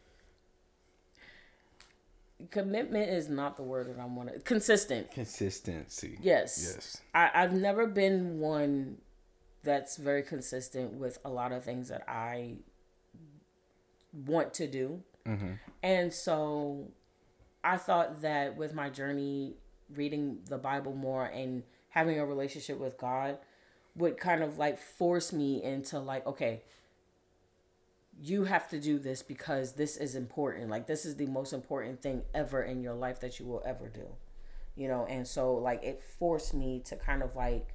commitment is not the word that I want to... Consistent. Consistency. Yes. Yes. I, I've never been one that's very consistent with a lot of things that I want to do. Mm-hmm. And so I thought that with my journey, reading the Bible more and having a relationship with God would kind of like force me into like, okay, you have to do this because this is important. Like, this is the most important thing ever in your life that you will ever do, you know? And so like, it forced me to kind of like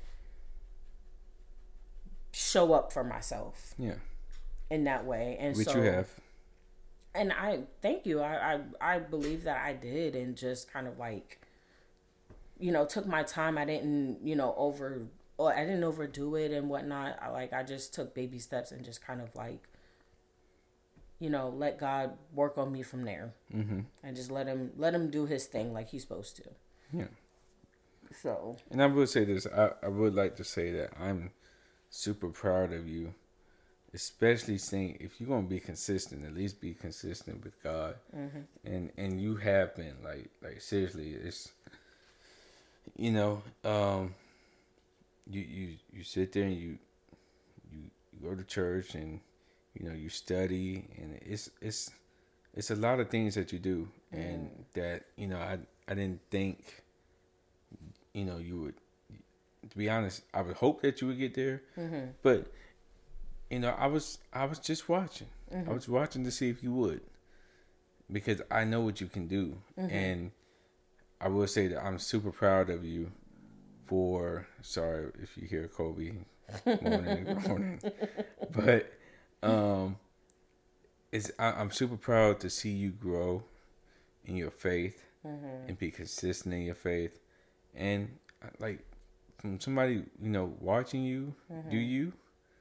show up for myself. Yeah. In that way. And which so, you have. And I, thank you. I, I, I believe that I did, and just kind of like, you know, took my time. I didn't, you know, over, or I didn't overdo it and whatnot. I like, I just took baby steps and just kind of like, you know, let God work on me from there, mm-hmm. and just let him let him do his thing like he's supposed to. Yeah. So. And I would say this. I, I would like to say that I'm super proud of you, especially saying if you're gonna be consistent, at least be consistent with God, mm-hmm. and and you have been like like seriously. It's, you know, um, you you you sit there and you you, you go to church and. You know, you study, and it's it's it's a lot of things that you do, and mm. that, you know, I I didn't think, you know, you would. To be honest, I would hope that you would get there, mm-hmm. but you know, I was I was just watching. Mm-hmm. I was watching to see if you would, because I know what you can do, mm-hmm. and I will say that I'm super proud of you for, sorry if you hear Kobe moaning and groaning, but um, it's, I, I'm super proud to see you grow in your faith mm-hmm. and be consistent in your faith. And like from somebody, you know, watching you mm-hmm. do you,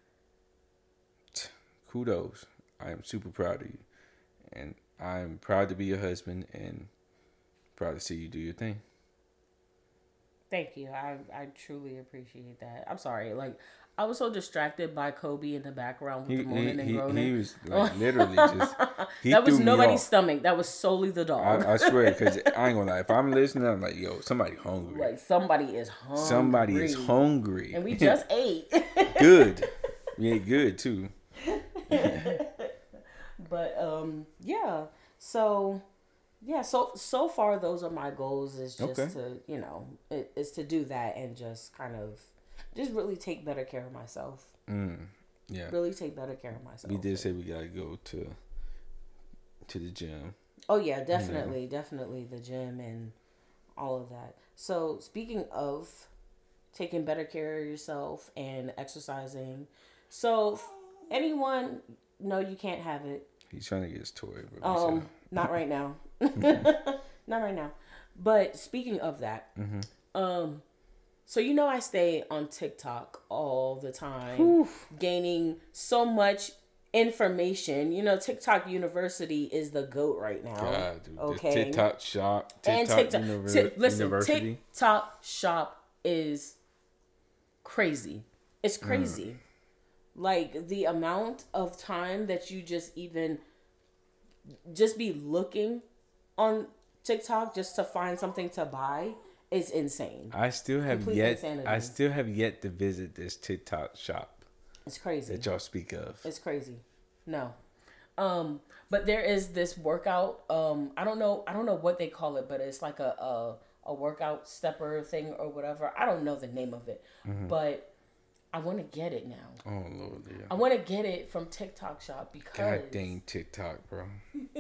kudos. I am super proud of you. And I'm proud to be your husband and proud to see you do your thing. Thank you. I I truly appreciate that. I'm sorry. Like, I was so distracted by Kobe in the background with he, the moaning he, and groaning. He was like literally just... He that was nobody's off. stomach. That was solely the dog. I, I swear, because I ain't gonna lie. If I'm listening, I'm like, yo, somebody hungry. Like, somebody is hungry. Somebody is hungry. And we just ate. Good. We ate good, too. But, um, yeah. So... Yeah, so so far those are my goals. Is just okay. to you know it, is to do that and just kind of just really take better care of myself. Mm, yeah, really take better care of myself. We did say we gotta go to to the gym. Oh yeah, definitely, yeah. definitely the gym and all of that. So speaking of taking better care of yourself and exercising, so anyone, no, you can't have it. He's trying to get his toy. But um, not right now. Not right now. But speaking of that, mm-hmm. um, so you know I stay on TikTok all the time, Oof. gaining so much information. You know, TikTok University is the GOAT right now. God, dude. Okay. TikTok Shop. TikTok and TikTok. Univer- T- listen, University. TikTok Shop is crazy. It's crazy. Mm. Like the amount of time that you just even just be looking on TikTok just to find something to buy is insane. I still have Complete yet insanity. I still have yet to visit this TikTok shop. It's crazy. That y'all speak of. It's crazy. No. Um, but there is this workout, um, I don't know I don't know what they call it, but it's like a a, a workout stepper thing or whatever. I don't know the name of it. Mm-hmm. But I want to get it now. Oh Lord, yeah. I want to get it from TikTok Shop because God dang TikTok, bro.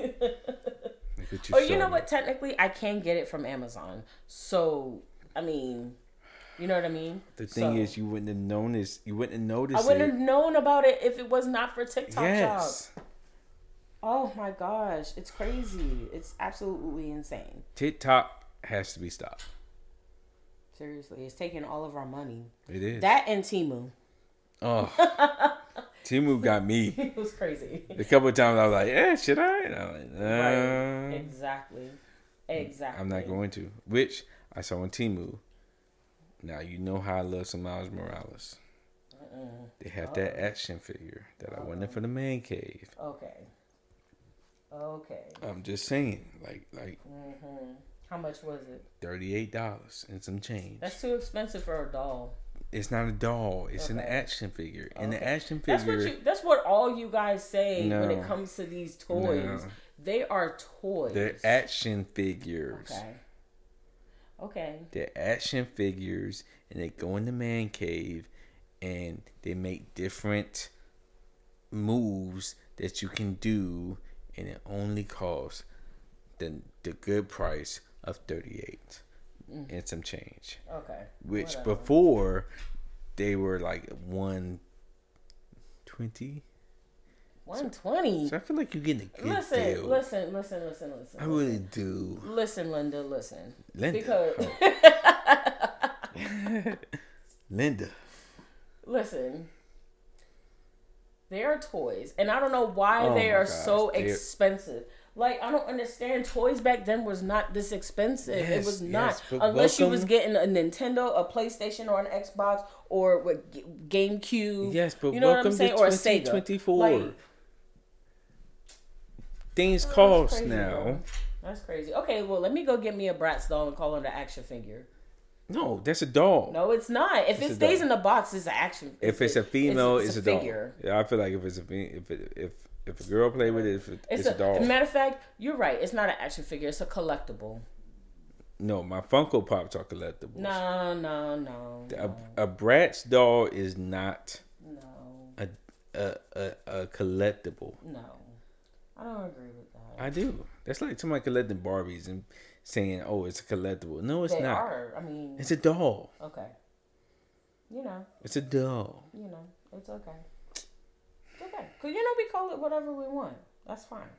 Or you know what? Technically, I can get it from Amazon. So I mean, you know what I mean. The thing so, is, you wouldn't have known this. You wouldn't have noticed. I wouldn't it. have known about it if it was not for TikTok yes. Shop. Oh my gosh, it's crazy. It's absolutely insane. TikTok has to be stopped. Seriously, it's taking all of our money. It is. That and Temu. Oh. Temu got me. It was crazy. A couple of times I was like, "Yeah, should I?" And I'm like, "No." Right. Exactly. Exactly. I'm not going to. Which I saw on Temu. Now you know how I love some Miles Morales. Uh-uh. They have Uh-oh. that action figure that Uh-oh. I wanted for the man cave. Okay. Okay. I'm just saying, like, like. Mm-hmm. How much was it? Thirty-eight dollars and some change. That's too expensive for a doll. It's not a doll. It's okay. an action figure. And okay. the action figure... That's what, you, that's what all you guys say no. when it comes to these toys. No. They are toys. They're action figures. Okay. Okay. They're action figures. And they go in the man cave. And they make different moves that you can do. And it only costs the, the good price of thirty-eight dollars. Mm. And some change. Okay. Which Whatever. before they were like one twenty. one twenty. So I feel like you're getting a good listen, deal. Listen, listen, listen, listen. I really do. Listen, Linda, listen. Linda. Because oh. Linda. Listen. They are toys, and I don't know why oh they are gosh. so They're... expensive. Like, I don't understand. Toys back then was not this expensive. Yes, it was not. yes, Unless welcome. you was getting a Nintendo, a PlayStation, or an Xbox, or what GameCube. Yes, but you know welcome what I'm saying? to or a twenty twenty-four. Sega. Like, things oh, cost crazy, now. Bro. That's crazy. Okay, well, let me go get me a Bratz doll and call it an action figure. No, that's a doll. No, it's not. If it's it stays in the box, it's an action. If it's, it's a female, it's, it's, it's a, a figure. doll. Yeah, I feel like if it's a if it, if if a girl play with it, if it it's, it's a, a doll. Matter of fact, you're right. It's not an action figure. It's a collectible. No, my Funko Pops are collectibles. No, no, no. A, no. a Bratz doll is not. No. A a a, a collectible. No, I don't agree with that. I do. That's like somebody collecting Barbies and saying, "Oh, it's a collectible." No, it's they not. Are. I mean, it's a doll. Okay. You know. It's a doll. You know, it's okay. It's okay. Because, you know, we call it whatever we want. That's fine.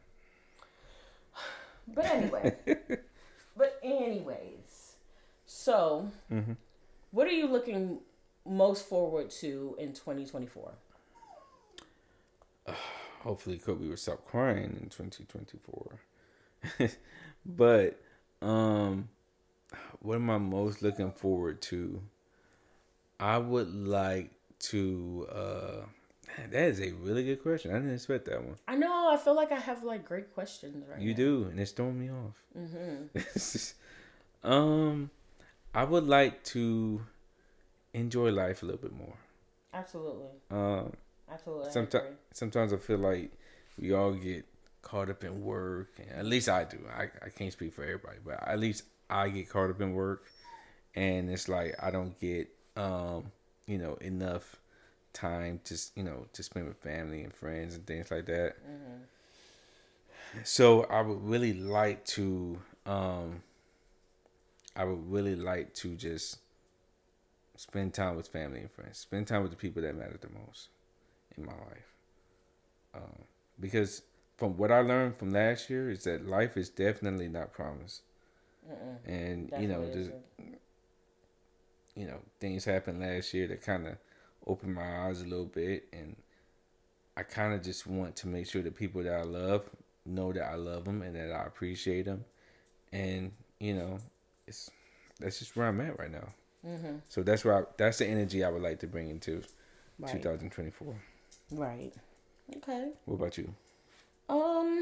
But anyway. but anyways. So, mm-hmm. what are you looking most forward to in twenty twenty-four? Uh, hopefully Kobe will stop crying in twenty twenty-four. But, um, what am I most looking forward to? I would like to, uh, that is a really good question. I didn't expect that one. I know. I feel like I have, like, great questions right You now. do, and it's throwing me off. Mm-hmm. um, I would like to enjoy life a little bit more. Absolutely. Um, Absolutely. Sometimes, sometimes I feel like we all get caught up in work. At least I do. I, I can't speak for everybody, but at least I get caught up in work, and it's like I don't get, um, you know, enough time to, you know, to spend with family and friends and things like that. Mm-hmm. So I would really like to, um, I would really like to just spend time with family and friends. Spend time with the people that matter the most in my life. Um, because from what I learned from last year is that life is definitely not promised. Mm-mm. And, definitely you know, just, you know, things happened last year that kind of opened my eyes a little bit. And I kind of just want to make sure the people that I love know that I love them and that I appreciate them. And, you know, it's that's just where I'm at right now. Mm-hmm. So that's where I, that's the energy I would like to bring into right. twenty twenty-four. Right. Okay. What about you? Um,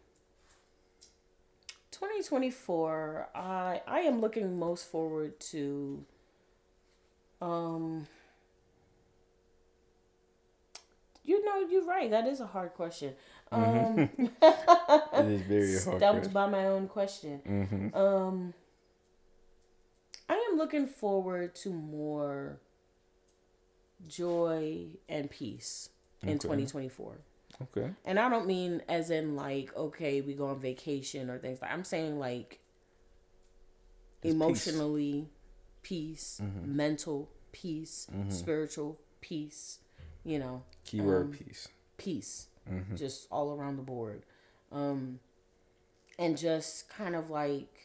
twenty twenty-four. I I am looking most forward to. Um. You know, you're right. That is a hard question. Um, mm-hmm. It is very hard. Stumped by my own question. Mm-hmm. Um. I am looking forward to more joy and peace in okay. twenty twenty-four. Okay. And I don't mean as in like, okay, we go on vacation or things like I'm saying like it's emotionally peace, peace mm-hmm. mental peace, mm-hmm. spiritual peace, you know. Keyword um, peace. Peace. Mm-hmm. Just all around the board. Um, and just kind of like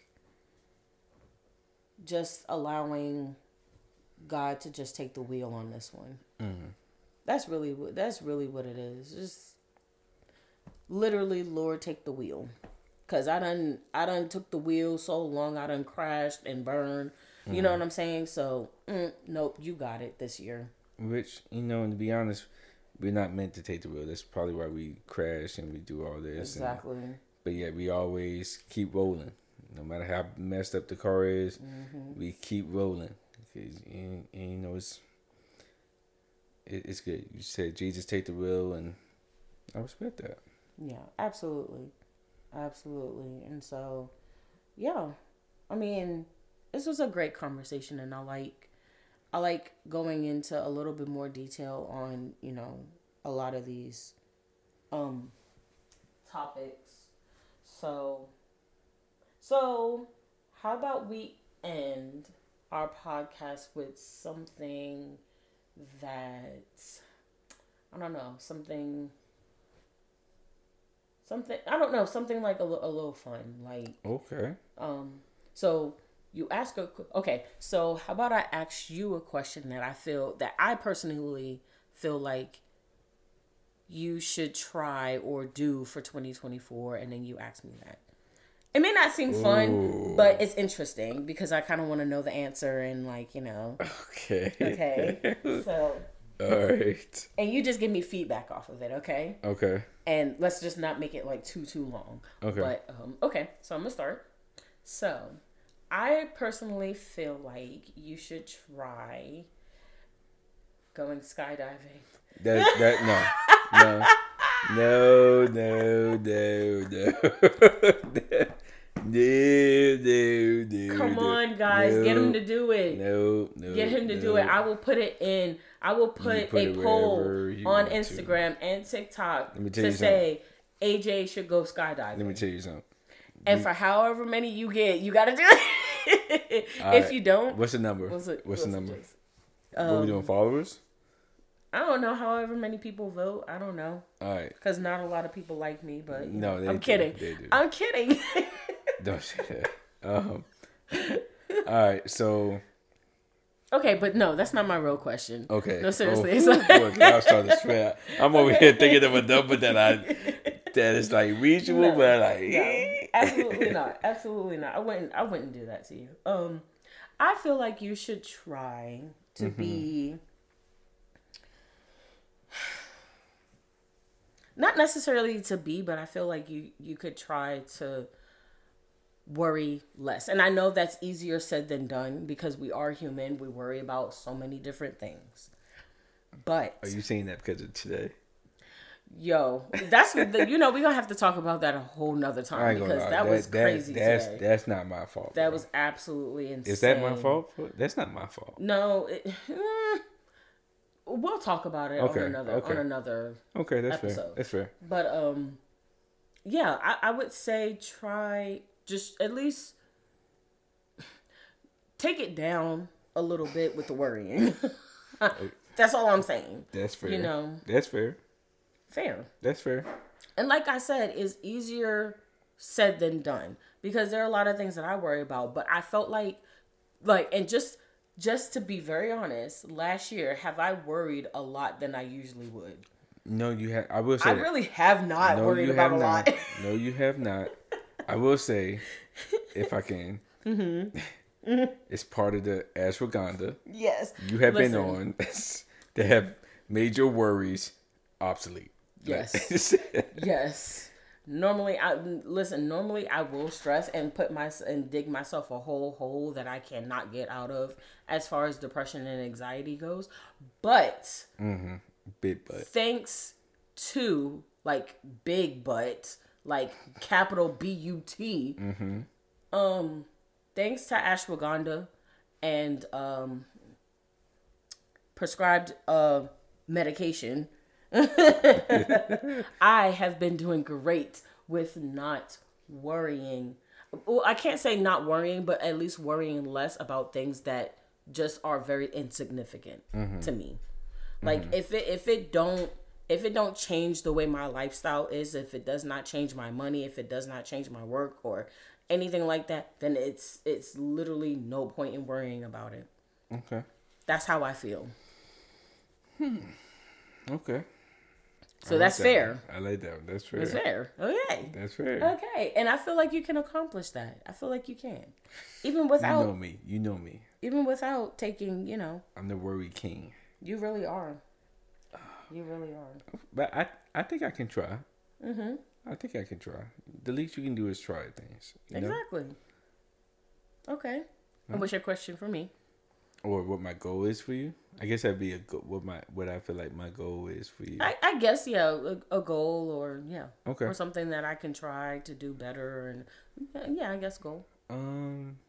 just allowing God to just take the wheel on this one. Mm-hmm. That's really what that's really what it is. Just literally, Lord, take the wheel. Cause I done I done took the wheel so long, I done crashed and burned. You mm-hmm. know what I'm saying? So mm, nope, you got it this year. Which, you know, and to be honest, we're not meant to take the wheel. That's probably why we crash and we do all this. Exactly. And, but yeah, we always keep rolling. No matter how messed up the car is, mm-hmm. we keep rolling. And, and you know, it's it, it's good. You said Jesus take the wheel, and I respect that. Yeah, absolutely, absolutely. And so, yeah, I mean, this was a great conversation, and I like, I like going into a little bit more detail on, you know, a lot of these, um, topics. So. So, how about we end our podcast with something that, I don't know, something, something, I don't know, something like a, a little fun, like. Okay. Um. So, you ask a, okay, so how about I ask you a question that I feel, that I personally feel like you should try or do for twenty twenty-four, and then you ask me that. It may not seem fun, Ooh. But it's interesting because I kind of want to know the answer and, like, you know. Okay. Okay. So. All right. And you just give me feedback off of it, okay? Okay. And let's just not make it, like, too, too long. Okay. But, um, okay. So I'm going to start. So, I personally feel like you should try going skydiving. That, that, no. No. No, no, no, no. No, no, no. Come no, on, guys. no, Get him to do it. No, no. Get him to no. do it. I will put it in. I will put, put a poll on Instagram to. and TikTok to say, A J should go skydiving. Let me tell you something. And you, for however many you get, you got to do it. If right. you don't, what's the number? What's, it, what's, what's the number? Um, what are we doing? Followers? I don't know. However many people vote, I don't know. All right. Because not a lot of people like me, but no, they I'm do. kidding. They do. I'm kidding. Don't say that. Um. All right. So. Okay, but no, that's not my real question. Okay. No, seriously. Oh, It's like... look, I was trying to swear. I'm over here thinking of a number that I that is like reachable, no, but like no, absolutely not. Absolutely not. I wouldn't. I wouldn't do that to you. Um, I feel like you should try to mm-hmm. be not necessarily to be, but I feel like you you could try to worry less. And I know that's easier said than done because we are human. We worry about so many different things. But are you saying that because of today? Yo, that's the, you know, we're gonna have to talk about that a whole nother time because that, that was crazy. That, that's today. that's not my fault. That bro. was absolutely insane. Is that my fault? That's not my fault. No, it, mm, we'll talk about it okay, on another okay. on another. Okay, that's episode. fair. That's fair. But um, yeah, I, I would say try just at least take it down a little bit with the worrying. That's all I'm saying. That's fair. You know, that's fair. Fair. That's fair. And like I said, it's easier said than done because there are a lot of things that I worry about. But I felt like, like, and just just to be very honest, last year have I worried a lot than I usually would. No, you have. I will say. I that. really have not no, worried you about have a not. lot. No, you have not. I will say, if I can, mm-hmm. Mm-hmm. It's part of the ashwagandha. Yes. You have Listen. been on that have made your worries obsolete. Yes. Yes. Normally, I listen. Normally, I will stress and put my and dig myself a whole hole that I cannot get out of, as far as depression and anxiety goes. But mm-hmm. big butt. Thanks to like big butt, like capital B U T. Mm-hmm. Um, thanks to ashwagandha and um prescribed uh medication. I have been doing great with not worrying. Well, I can't say not worrying, but at least worrying less about things that just are very insignificant mm-hmm. to me. Like mm-hmm. if it if it don't if it don't change the way my lifestyle is, if it does not change my money, if it does not change my work or anything like that, then it's it's literally no point in worrying about it. Okay. That's how I feel. Hmm. Okay. So like that's that fair. One. I like that one. That's fair. That's fair. Okay. That's fair. Okay. And I feel like you can accomplish that. I feel like you can. Even without... You know me. You know me. Even without taking, you know... I'm the worry king. You really are. You really are. But I I think I can try. Mm-hmm. I think I can try. The least you can do is try things. Exactly. Know? Okay. Huh? And what's your question for me? Or what my goal is for you? I guess that'd be a go- what my what I feel like my goal is for you. I, I guess yeah, a, a goal or yeah, okay, or something that I can try to do better and yeah, I guess goal. Um,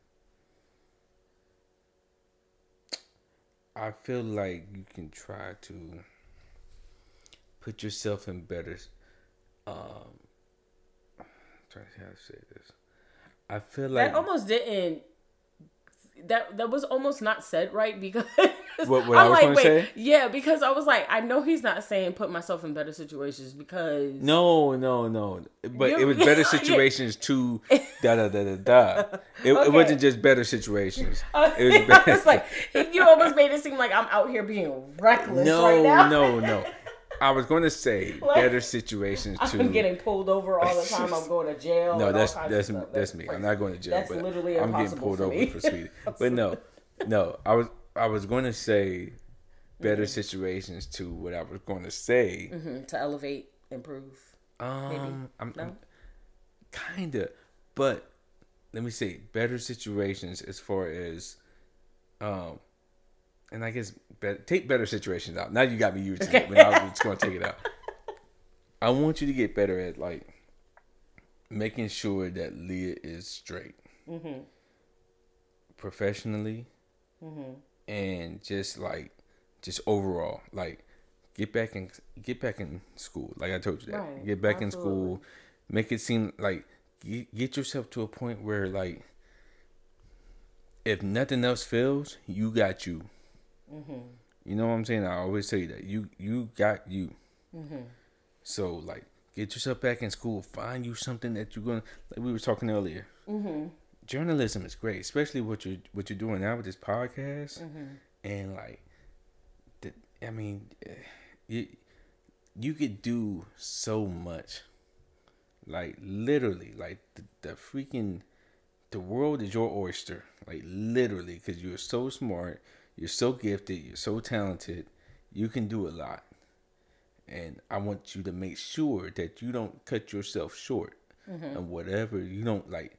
I feel like you can try to put yourself in better. Um, I'm trying to see how to say this. I feel like that almost didn't. That that was almost not said right because what, what I'm I was like, wait, say? yeah, because I was like, I know he's not saying put myself in better situations because no, no, no, but you, it was better situations to da da da da da. It, okay. It wasn't just better situations. Uh, it was better. It's like you almost made it seem like I'm out here being reckless. No, right now. no, no. I was going to say like, better situations too. I'm getting pulled over all the time. I'm going to jail. No, that's that's that's, that's me. I'm not going to jail. That's but literally I'm impossible getting pulled for over me. for speeding. But no, no. I was I was going to say better mm-hmm. situations to what I was going to say mm-hmm. to elevate, improve. Um, maybe? I'm, no? I'm kinda, but let me say better situations as far as um. And I guess better, take better situations out. Now you got me used to it, but I'm just going to take it out. I want you to get better at like making sure that Leah is straight, mm-hmm. professionally, mm-hmm. and just like just overall, like get back in get back in school. Like I told you that. Right. Get back Absolutely. in school. Make it seem like get, get yourself to a point where like if nothing else fails, you got you. Mm-hmm. You know what I'm saying? I always say that. You you got you. Mm-hmm. So like get yourself back in school. Find you something that you're gonna like we were talking earlier. Mm-hmm. Journalism is great, especially what you're what you're doing now with this podcast. Mm-hmm. And like the, I mean you you could do so much. Like literally, like the, the freaking the world is your oyster. Like literally, because you're so smart, you're so gifted, you're so talented, you can do a lot. And I want you to make sure that you don't cut yourself short mm-hmm. of whatever. You don't like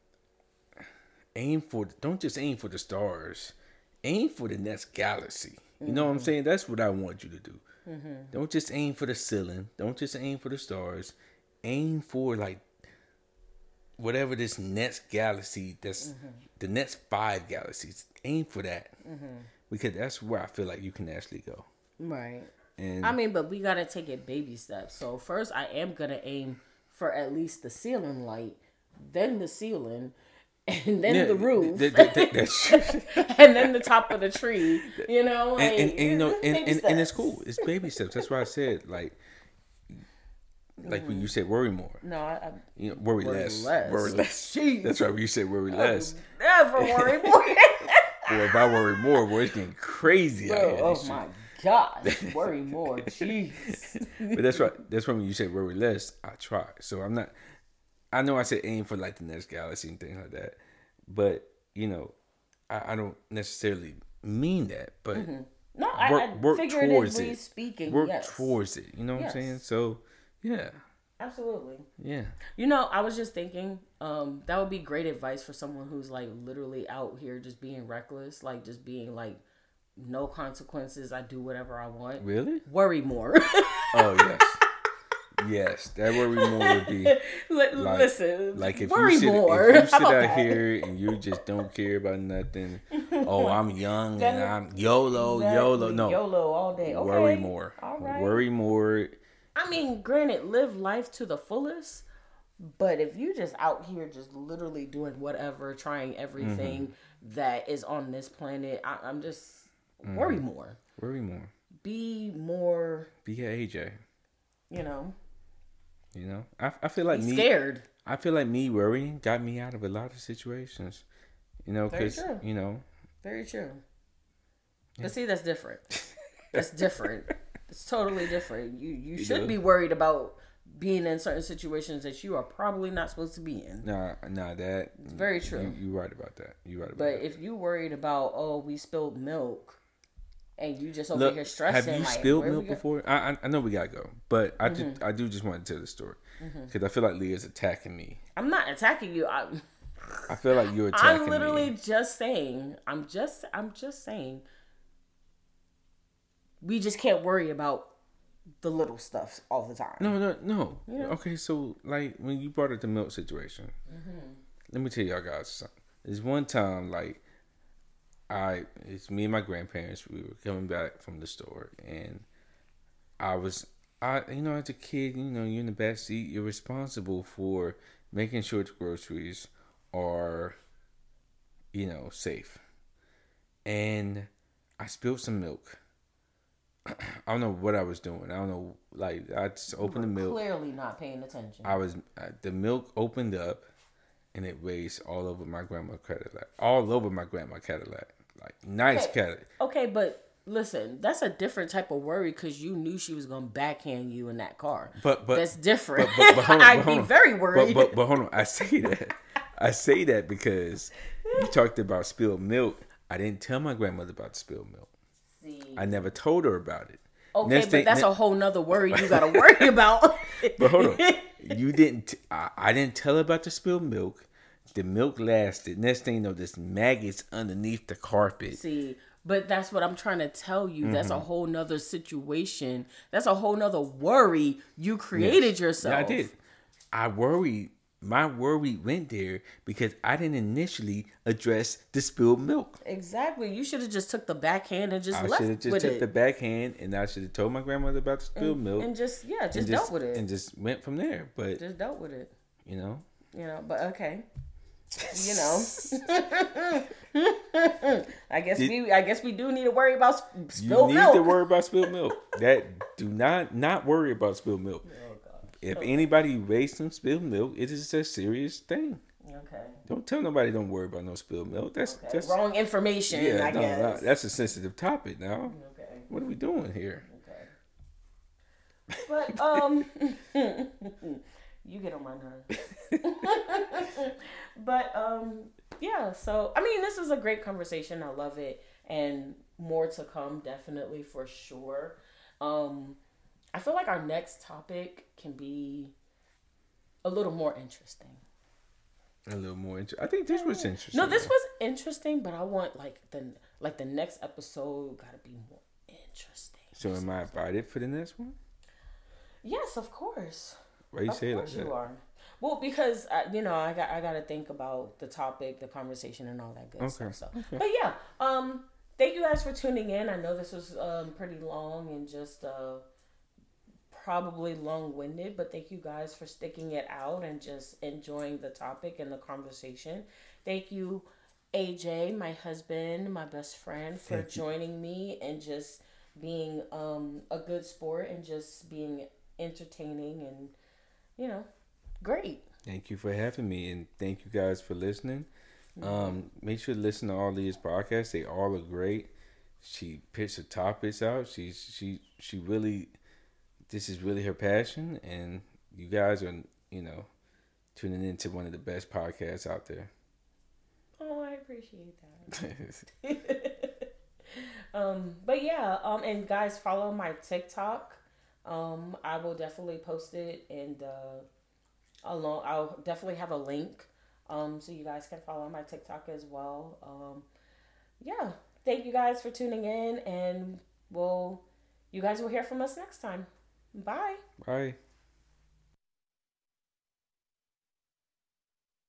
aim for. Don't just aim for the stars. Aim for the next galaxy. You know mm-hmm. what I'm saying? That's what I want you to do. Mm-hmm. Don't just aim for the ceiling. Don't just aim for the stars. Aim for like whatever this next galaxy. That's mm-hmm. the next five galaxies. Aim for that mm-hmm. because that's where I feel like you can actually go. Right. And I mean, but we gotta take it baby steps. So first, I am gonna aim for at least the ceiling light, then the ceiling, and then yeah, the roof, that, that, that, that's and then the top of the tree. You know, like, and, and, and you know, and, and, and it's steps. cool. It's baby steps. That's why I said like, like mm. when you said worry more. No, I, I you know, worry, worry less. less. Worry less. Jeez. That's right. When you said worry less. Never worry more. Boy, if I worry more, boy, it's getting crazy Bro, out here. Oh my gosh, worry more. Jeez. But that's right. That's why when you say worry less, I try. So I'm not. I know I said aim for like the next galaxy and things like that, but you know, I, I don't necessarily mean that. But mm-hmm. no, I, work, I work towards it. Speaking, work yes. towards it. You know what yes. I'm saying? So yeah. Absolutely. Yeah. You know, I was just thinking, um, that would be great advice for someone who's like literally out here just being reckless, like just being like no consequences. I do whatever I want. Really? Worry more. Oh yes. Yes, that worry more would be. L- like, listen, like if worry you sit, more. if you sit out that? here and you just don't care about nothing. Oh, I'm young Then, and I'm YOLO, exactly, YOLO. No, YOLO all day. Okay. Worry more. All right. Worry more. I mean, granted, live life to the fullest, but if you just out here just literally doing whatever, trying everything mm-hmm. that is on this planet, I, I'm just mm-hmm. worry more. Worry more. Be more. Be a A J. You know. You know, I I feel like Be me scared. I feel like me worrying got me out of a lot of situations. You know, because you know. Very true. Yeah. But see, that's different. That's different. It's totally different. You you, you should do? be worried about being in certain situations that you are probably not supposed to be in. Nah, nah, that it's very true. You, you right about that. You right about but that. But if you worried about, oh, we spilled milk, and you just over Look, here stressing, have you like, spilled milk go- before? I, I I know we gotta go, but I mm-hmm. just I do just want to tell the story because mm-hmm. I feel like Leah's attacking me. I'm not attacking you. I'm, I feel like you're attacking me. I'm literally me. just saying. I'm just I'm just saying. We just can't worry about the little stuff all the time. No, no, no. You know? Okay, so like when you brought up the milk situation, mm-hmm. let me tell y'all guys something. There's one time like I, it's me and my grandparents. We were coming back from the store, and I was, I you know, as a kid, you know, you're in the back seat. You're responsible for making sure the groceries are, you know, safe. And I spilled some milk. I don't know what I was doing. I don't know. Like I just opened the milk. Clearly not paying attention. I was. Uh, the milk opened up, and it raced all over my grandma's Cadillac. All over my grandma's Cadillac. Like nice okay. Cadillac. Okay, but listen, that's a different type of worry because you knew she was gonna backhand you in that car. But but that's different. But, but, but hold on, I'd but hold be on. very worried. But, but but hold on. I say that. I say that because you talked about spilled milk. I didn't tell my grandmother about the spilled milk. I never told her about it. Okay, Next but thing, that's ne- a whole nother worry you gotta worry about. But hold on, you didn't. T- I, I didn't tell her about the spilled milk. The milk lasted. Next thing you know, there's maggots underneath the carpet. See, but that's what I'm trying to tell you. Mm-hmm. That's a whole nother situation. That's a whole nother worry you created yes. yourself. Yeah, I did. I worried my worry went there because I didn't initially address the spilled milk. Exactly. You should have just took the backhand and just I left should have just with took it. the backhand, and I should have told my grandmother about the spilled and, milk and just yeah, just, and dealt just, with it and just went from there. But just dealt with it. You know. You know, but okay. You know, I guess Did, we I guess we do need to worry about sp- spilled milk. You need milk. to worry about spilled milk. That do not not worry about spilled milk. Oh, God. If okay. anybody wastes some spilled milk, it is a serious thing. Okay. Don't tell nobody don't worry about no spilled milk. That's okay. just wrong information. Yeah, I no, guess no, that's a sensitive topic now. Okay. What are we doing here? Okay. But um. You get on my nerves. But, um, yeah, so, I mean, this is a great conversation. I love it. And more to come, definitely, for sure. Um, I feel like our next topic can be a little more interesting. A little more interesting. I think this was interesting. No, this was interesting, but I want, like, the like the next episode got to be more interesting. So am I invited for the next one? Yes, of course. Why you of say it like that? You are. Well, because uh, you know, I got I got to think about the topic, the conversation, and all that good okay. stuff. So, okay. But yeah, um, thank you guys for tuning in. I know this was um pretty long and just uh probably long-winded, but thank you guys for sticking it out and just enjoying the topic and the conversation. Thank you, A J, my husband, my best friend, for thank joining you. me and just being um a good sport and just being entertaining and. You know, great. Thank you for having me, and thank you guys for listening. Mm-hmm. Um, make sure to listen to all these podcasts. They all are great. She picks the topics out. She's she she really, this is really her passion, and you guys are you know, tuning into one of the best podcasts out there. Oh, I appreciate that. um, but yeah, um, and guys, follow my TikTok. Um, I will definitely post it, and uh, along I'll definitely have a link, um, so you guys can follow my TikTok as well. Um, yeah, thank you guys for tuning in, and we'll you guys will hear from us next time. Bye. Bye.